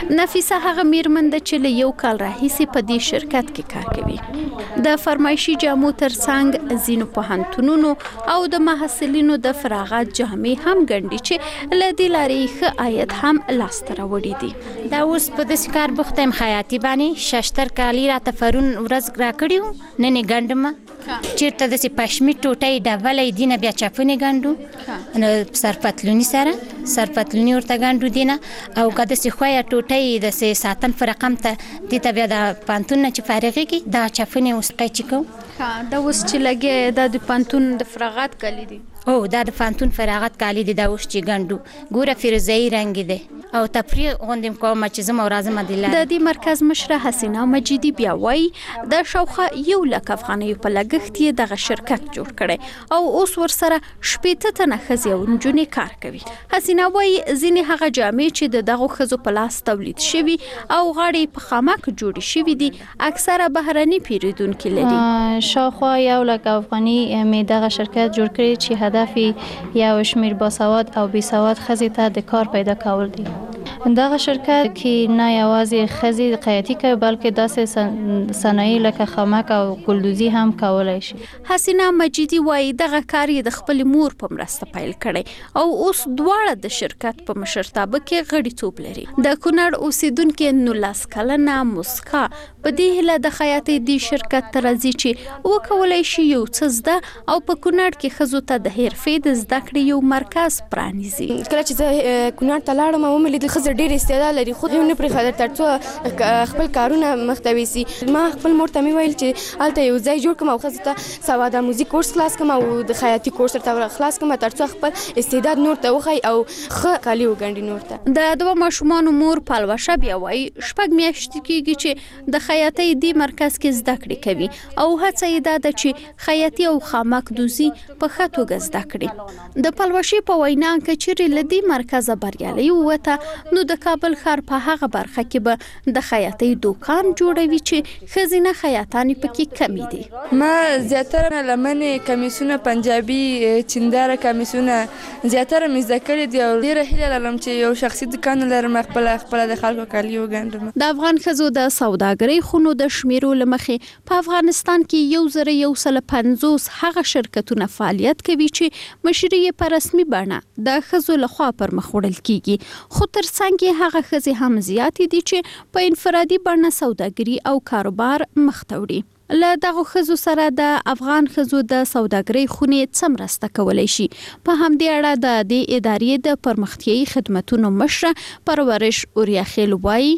نفیسه هغه میرمن ده چې له یو کال راهیسې په دې شرکت کې کار کوي. د فرمایشي جامو ترڅنګ ځینو پوهنتونونو او د محصلینو د فراغت جامې هم ګنډي چې له دې لارې ښه عاید هم لاسته راوړي دي. دا اوس په داسې کار بوخته یم خیاطي باندې 66 کالي راته پرون ورځ راکړي وو، نن یې ګنډم. چېرته داسې پشمي ټوټۍ ډولی دي نه بیا چپنې ګنډو، نو سرپتلوني سره سرپتلوني ورته ګنډو دي نه، او که داسې خویه ټوټۍ داسې ساتن په رقم ته دې ته بیا د پانتون نه چې فارغېږي دا چپنې اوس قیچي کوو. دا اوس چې لګې دا د پانتون د فراغت کالي دي؟ او دا د پانتون فراغت کالي دي. دا اوس چې ګنډو ګوره فیروزه‌ایي رنګ دی او تفریح غوندې کومه چې زما ورځم د د دې مرکز مشره حسینه مجیدي بیا وایي د شاوخوا 1 لک افغانیو په لګښت یې دغه شرکت جوړ کړی او اوس ورسره 80 تنه ښځې او نجونې کار کوي. حسینه وایي ځینې هغه جامې چې د دغو ښځو په لاس تولید شوي او غاړې په خامک جوړې شوي دي اکثره بهرني پیرودونکي لري. شاوخوا 1 لک افغاني مې دغه شرکت جوړ کړی چې هدف یې یو شمیر باسواد او بې سواد ښځې ته د کار پیدا کول دي. دغه شرکت کې نه یوازې ښځې خیاطي کوي بلکې داسې صنایع لکه خامک او ګلدوزي هم کولای شي. حسینه مجیدي وایي دغه کار یې د خپل مور په مرسته پیل کړی او اوس دواړه د شرکت په مشرتابه کې غړیتوب لري. د کونړ اوسیدونکو 19 کلنه مسکا په دې هیله د خیاطۍ د شرکت ته راځي چې وکولای شي یو څه زده او په کونړ کې ښځو ته د حرفې د زده کړې یو مرکز پرانیزي. کله چې زه کونړ ته لاړم او مې لیدل ښځې ډېر استعداد لري، خو هم نه پرېښودل تر څو خپل کارونه مخته یوسي. ما خپل مور ته مې ویل چې هلته یو ځای جوړ کړم او ښځو ته سواد آموزي کورس خلاص کړم او د خیاطي کورس ورته خلاص کړم تر څو خپل استعداد نور ته وښایي او ښه کالي وګنډي نور ته. د 2 ماشومانو مور پلوشه بیا وایي 6 میاشتې کېږي چې د خیاطۍ دې مرکز کې زده کړې کوي او هڅه یې دا ده چې خیاطي او خامک دوزي په ښه توګه زده کړي. د پلوشې په وینا که چیرې له دې مرکزه بریالۍ ووته نو د کابل ښار په هغه برخه کې به د خیاطۍ دوکان جوړوي چې ښځینه خیاطانې پکې کمې دي. ما زیاتره لمنې کمیسونه پنجابي چنداره کمیسونه زیاتره مې زده کړي دي او ډېره هیله لرم چې یو شخصي دوکان ولرم خپله د خلکو کالي وګنډم. د افغان ښځو د سوداګرۍ خونو د شمیرو له مخې په افغانستان کې 1150 هغه شرکتونه فعالیت کوي چې مشري یې په رسمي بڼه د ښځو لخوا پر مخ وړل کیږي، خو ترڅنګ کې هغه ښځې هم زیاتې دي چې په انفرادي بڼه سوداګري او کاروبار مخ ته وړي. له دغو ښځو سره د افغان ښځو د سوداګرۍ خونې څه مرسته کولی شي؟ په همدې اړه د دې ادارې د پرمختیایي خدمتونو مشره پرورش اوریاخیل وایي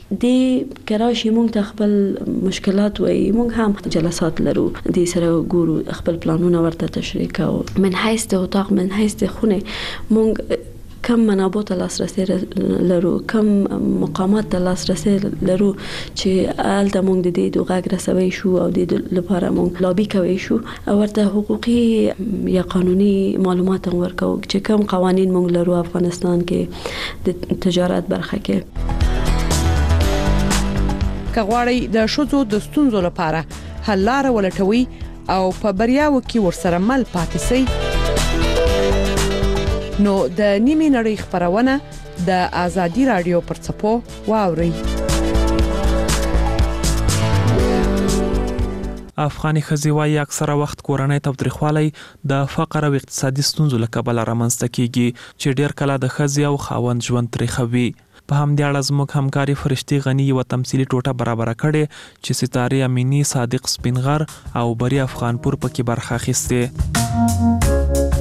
د کراشي مونږ ته خپل مشکلات وایي، مونږ هم جلسات لرو، د سره ګورو خپل پلانونه ورته تشریح کوو. من حیث د اتاق من حیث د خونه مونږ کم منابع ته لاسرسی لرو، کم مقامات ته لاسرسی لرو چې هلته موږ د دې غږ رسوي شو او د لپاره موږ لابي کوي شو او ورته حقوقي یا قانوني معلومات هم ورکو چې کوم قوانین موږ لرو افغانستان کې د تجارت برخه کې. که غواړئ د ښځو د ستونزو لپاره حل لاره ولټوي او په بریاوو کې ورسره مل پاتې شئ نو د نیمه نړۍ خبرونه د آزادي رادیو پر څپو واوري. افغاني ښځې وايي اکثره وخت کورنۍ تاوتریخوالی د فقر او اقتصادي ستونزو له کبله رامنځته کیږي چې ډیر کله د ښځې او خاوند ژوند تریخوي. په همدې اړه زموږ همکاري فرشتي غني یو تمثيلي ټوټه برابر کړي چې ستاره امینی، صادق سپینغر او بری افغانپور پکې برخه اخیسته.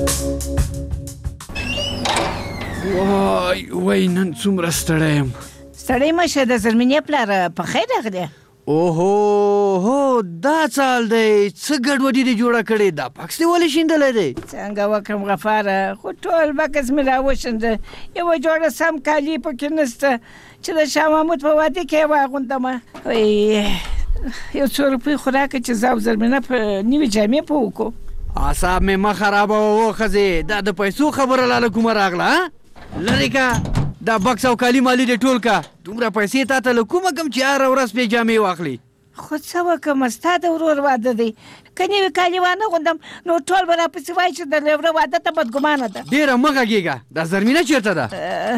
وای نن څومره ستړی یم. ستړی مشه د زلمینې پلار په خیر راغلی. اوهو دا څه حال دی؟ څه ګډوډي دې جوړه کړې؟ دا بکس دې ولې شیندلی دی؟ څنګه وکړم غفاره، خو ټول بکس مې راوشنده، یوه جوړه سم کالي پکې نسته چې د شاه محمود په واده کې یې واغوندمه. یو 100 روپۍ خو راکړه چې زه او زلمینه په نوې جامې په وکړو. اعصاب مې مه خرابوه ښځې، دا د پیسو خبره لاله کومه راغله؟ لرې که دا بکس او کالي مالي دې ټول که، دومره پیسې تا ته له کومه کم چې هره ورځ پې جامې واخلي. خو څه وکړم ستا د ورور واده دی که نوي کالي وانه غوندم نو ټول به راپسې وایي چې د لیوره واده ته بدګمانه ده. ډېره مه غږېږه. دا زرمینه چېرته ده؟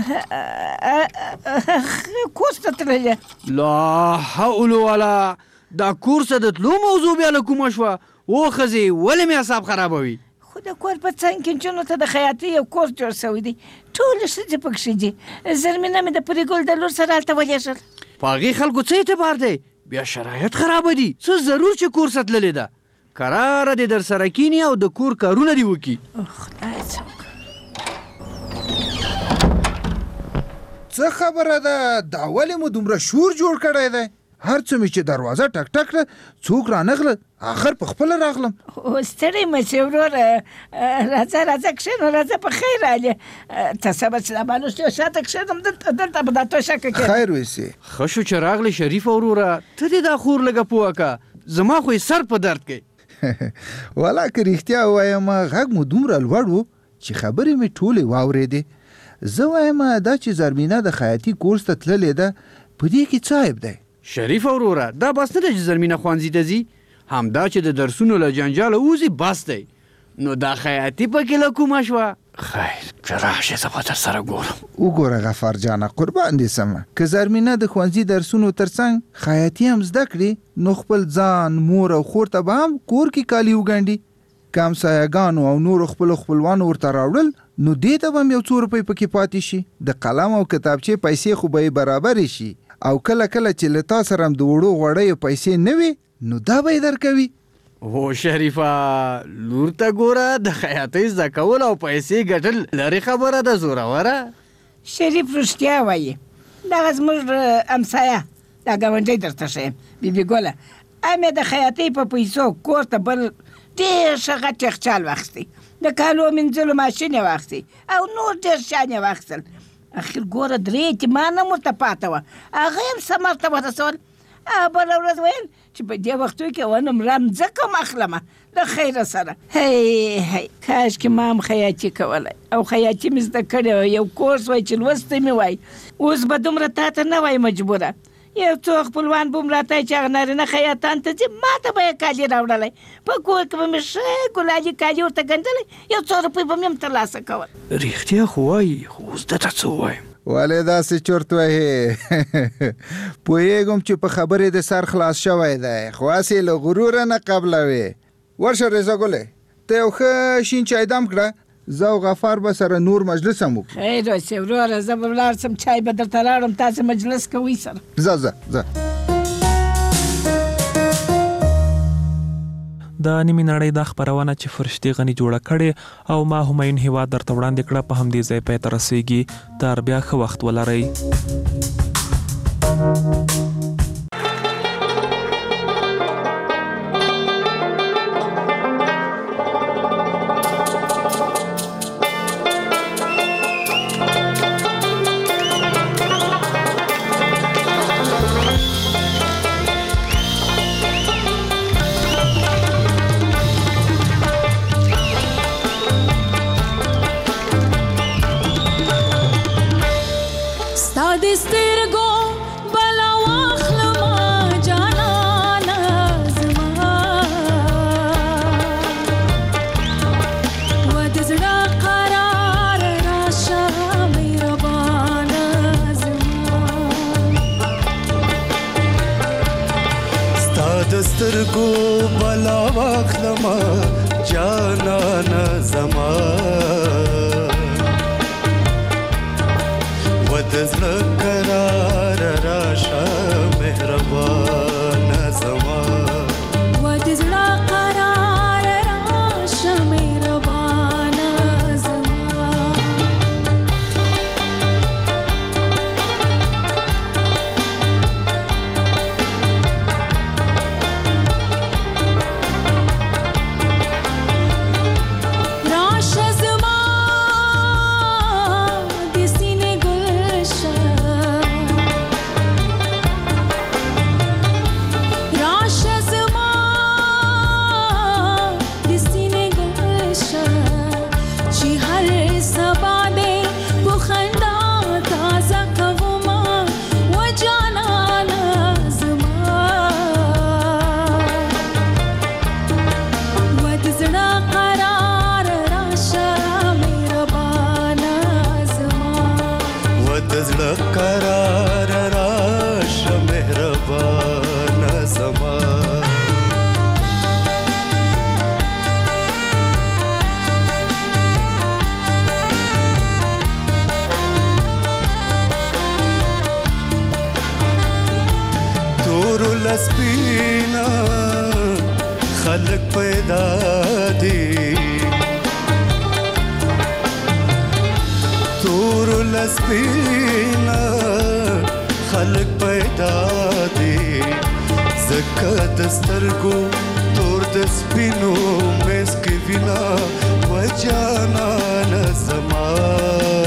کورس ته تللې. لا حول ولا. دا کورس ته د تلو موضوع بیا له کومه شوه؟ و ښځې ولې مې اعصاب خرابوي؟ خو د کور په څنګ کې نجونو ته د خیاطۍ یو کورس جوړ شوی دی. ټولې ښځې پکښې دي. زرمینه مې د پريګل د لور سره هلته ولېږل. په هغې خلکو څه اعتبار دی؟ بیا شرایط خرابه دي. څه ضرور چې کورس ته تللې ده. قراره دې در سره کیني او د کور کارونه دې وکړي. خدای څه وکړه. څه خبره ده؟ دا ولې مو دومره شور جوړ کړی دی؟ هر څه مې چې دروازه ټک ټک کړه څوک رانغله، آخر په خپله راغلم. ستړی مه شې وروره. راځه کښېنه، راځه په خیر رالې. ته څه به چې دا بالوس یو شاته کښېنم دلته به دا توشکه کښېنم. خیر ویسې. ښه شو چې راغلې شریفه وروره. ته دې دا خور لږه پوه کړه. زما خو یې سر په درد کوي. والا که رښتیا ووایم غږ مو دومره لوړ و چې خبرې مې ټولې واورېدې. زه وایم دا چې زرمینه د خیاطي کورس ته تللې ده په دې کې څه عیب دی؟ شریفه وروره دا بس نه ده چې زرمینه ښوونځي ته ځي. همدا چې د درسونو له جنجاله وځي بس دی. نو دا خیاطي پکې له کومه شوه؟ خیر چې راشې زه به در سره ګورم. وګوره غفار جانه قربان دې سمه. که زرمینه د ښوونځي درسونو ترڅنګ خیاطي هم زده کړي نو خپل ځان مور او خور ته به هم کور کې کالي وګنډي. که همسایهګانو او نورو خپلو خپلوانو ورته راوړل نو دې ته به هم یو څو روپۍ پکې پاتې شي. د قلم او کتابچې پیسې خو به یې برابرې شي. او کله چې له تا سره هم د وړو غوړیو پیسې نه وي نو دا به یې درکوي. هو شریفه لور ته ګوره د خیاطۍ زده کول او پیسې ګټل لرې خبره ده زوروره. شریف رښتیا وایي. دغه زموږ همسایه دا ګاونډی درته ښیم بیبي ګله امې د خیاطۍ په پیسو کور ته بل ډېر ښه غټ یخچال واخیستی. د کالو مینځلو ماشین یې واخیستی او نور ډېر شیان یې واخیستل. اخر ګوره 3 اعتماد هم ورته پاته وه. هغه هم ثمر ته ورسول. بله ورځ ویل چې په دې وختو کې ونه مړه مځکه هم اخلمه د خیره سره. هی کاشکې ما هم خیاطي کولی او خیاطي مې زده کړې وه. یو کورس وای چې لوستی مې وای. اوس به دومره تا ته نه وای مجبوره. یو څو خپلوان به م راته چې هغه نارینه خیاطان ته ځي ما ته به یې کالي راوړلی. په کور کې به مې ښه ګلالي کالي ورته ګنډلی. یو څو روپۍ به مې هم ترلاسه کول. رښتیا خو وایي خو اوس دته څه ووایم؟ ولې داسې چرت وهې؟ پوهېږم چې په خبرې د سر خلاص شوی دی خو هسې له غروره نه قبلوې. ورشه رضا ګلې ته یو ښه شین چای دم کړه. زه او غفار به سره نور مجلس هم وکړو. خیر اوسې وروره زه به ولاړ شم چای به درته راوړم تاسې مجلس کوئ سره. ځه د نیمې نړۍ دا خپرونه چې فرشتي غني جوړه کړې او ما همایون هیواد درته وړاندې کړه په همدې ځای پای ته رسیږي. تر بیا ښه وخت ولرئ. سترګو بلا واخلما جانانا زما ودزړه قرار راشه مهربان زما ودزړه قرار راشه مهربان زما لسپینا خلق پیدا دی تور لسپینا خلق پیدا دی زکه د سترګو تور د سپینو مسکی وینا و جانان زما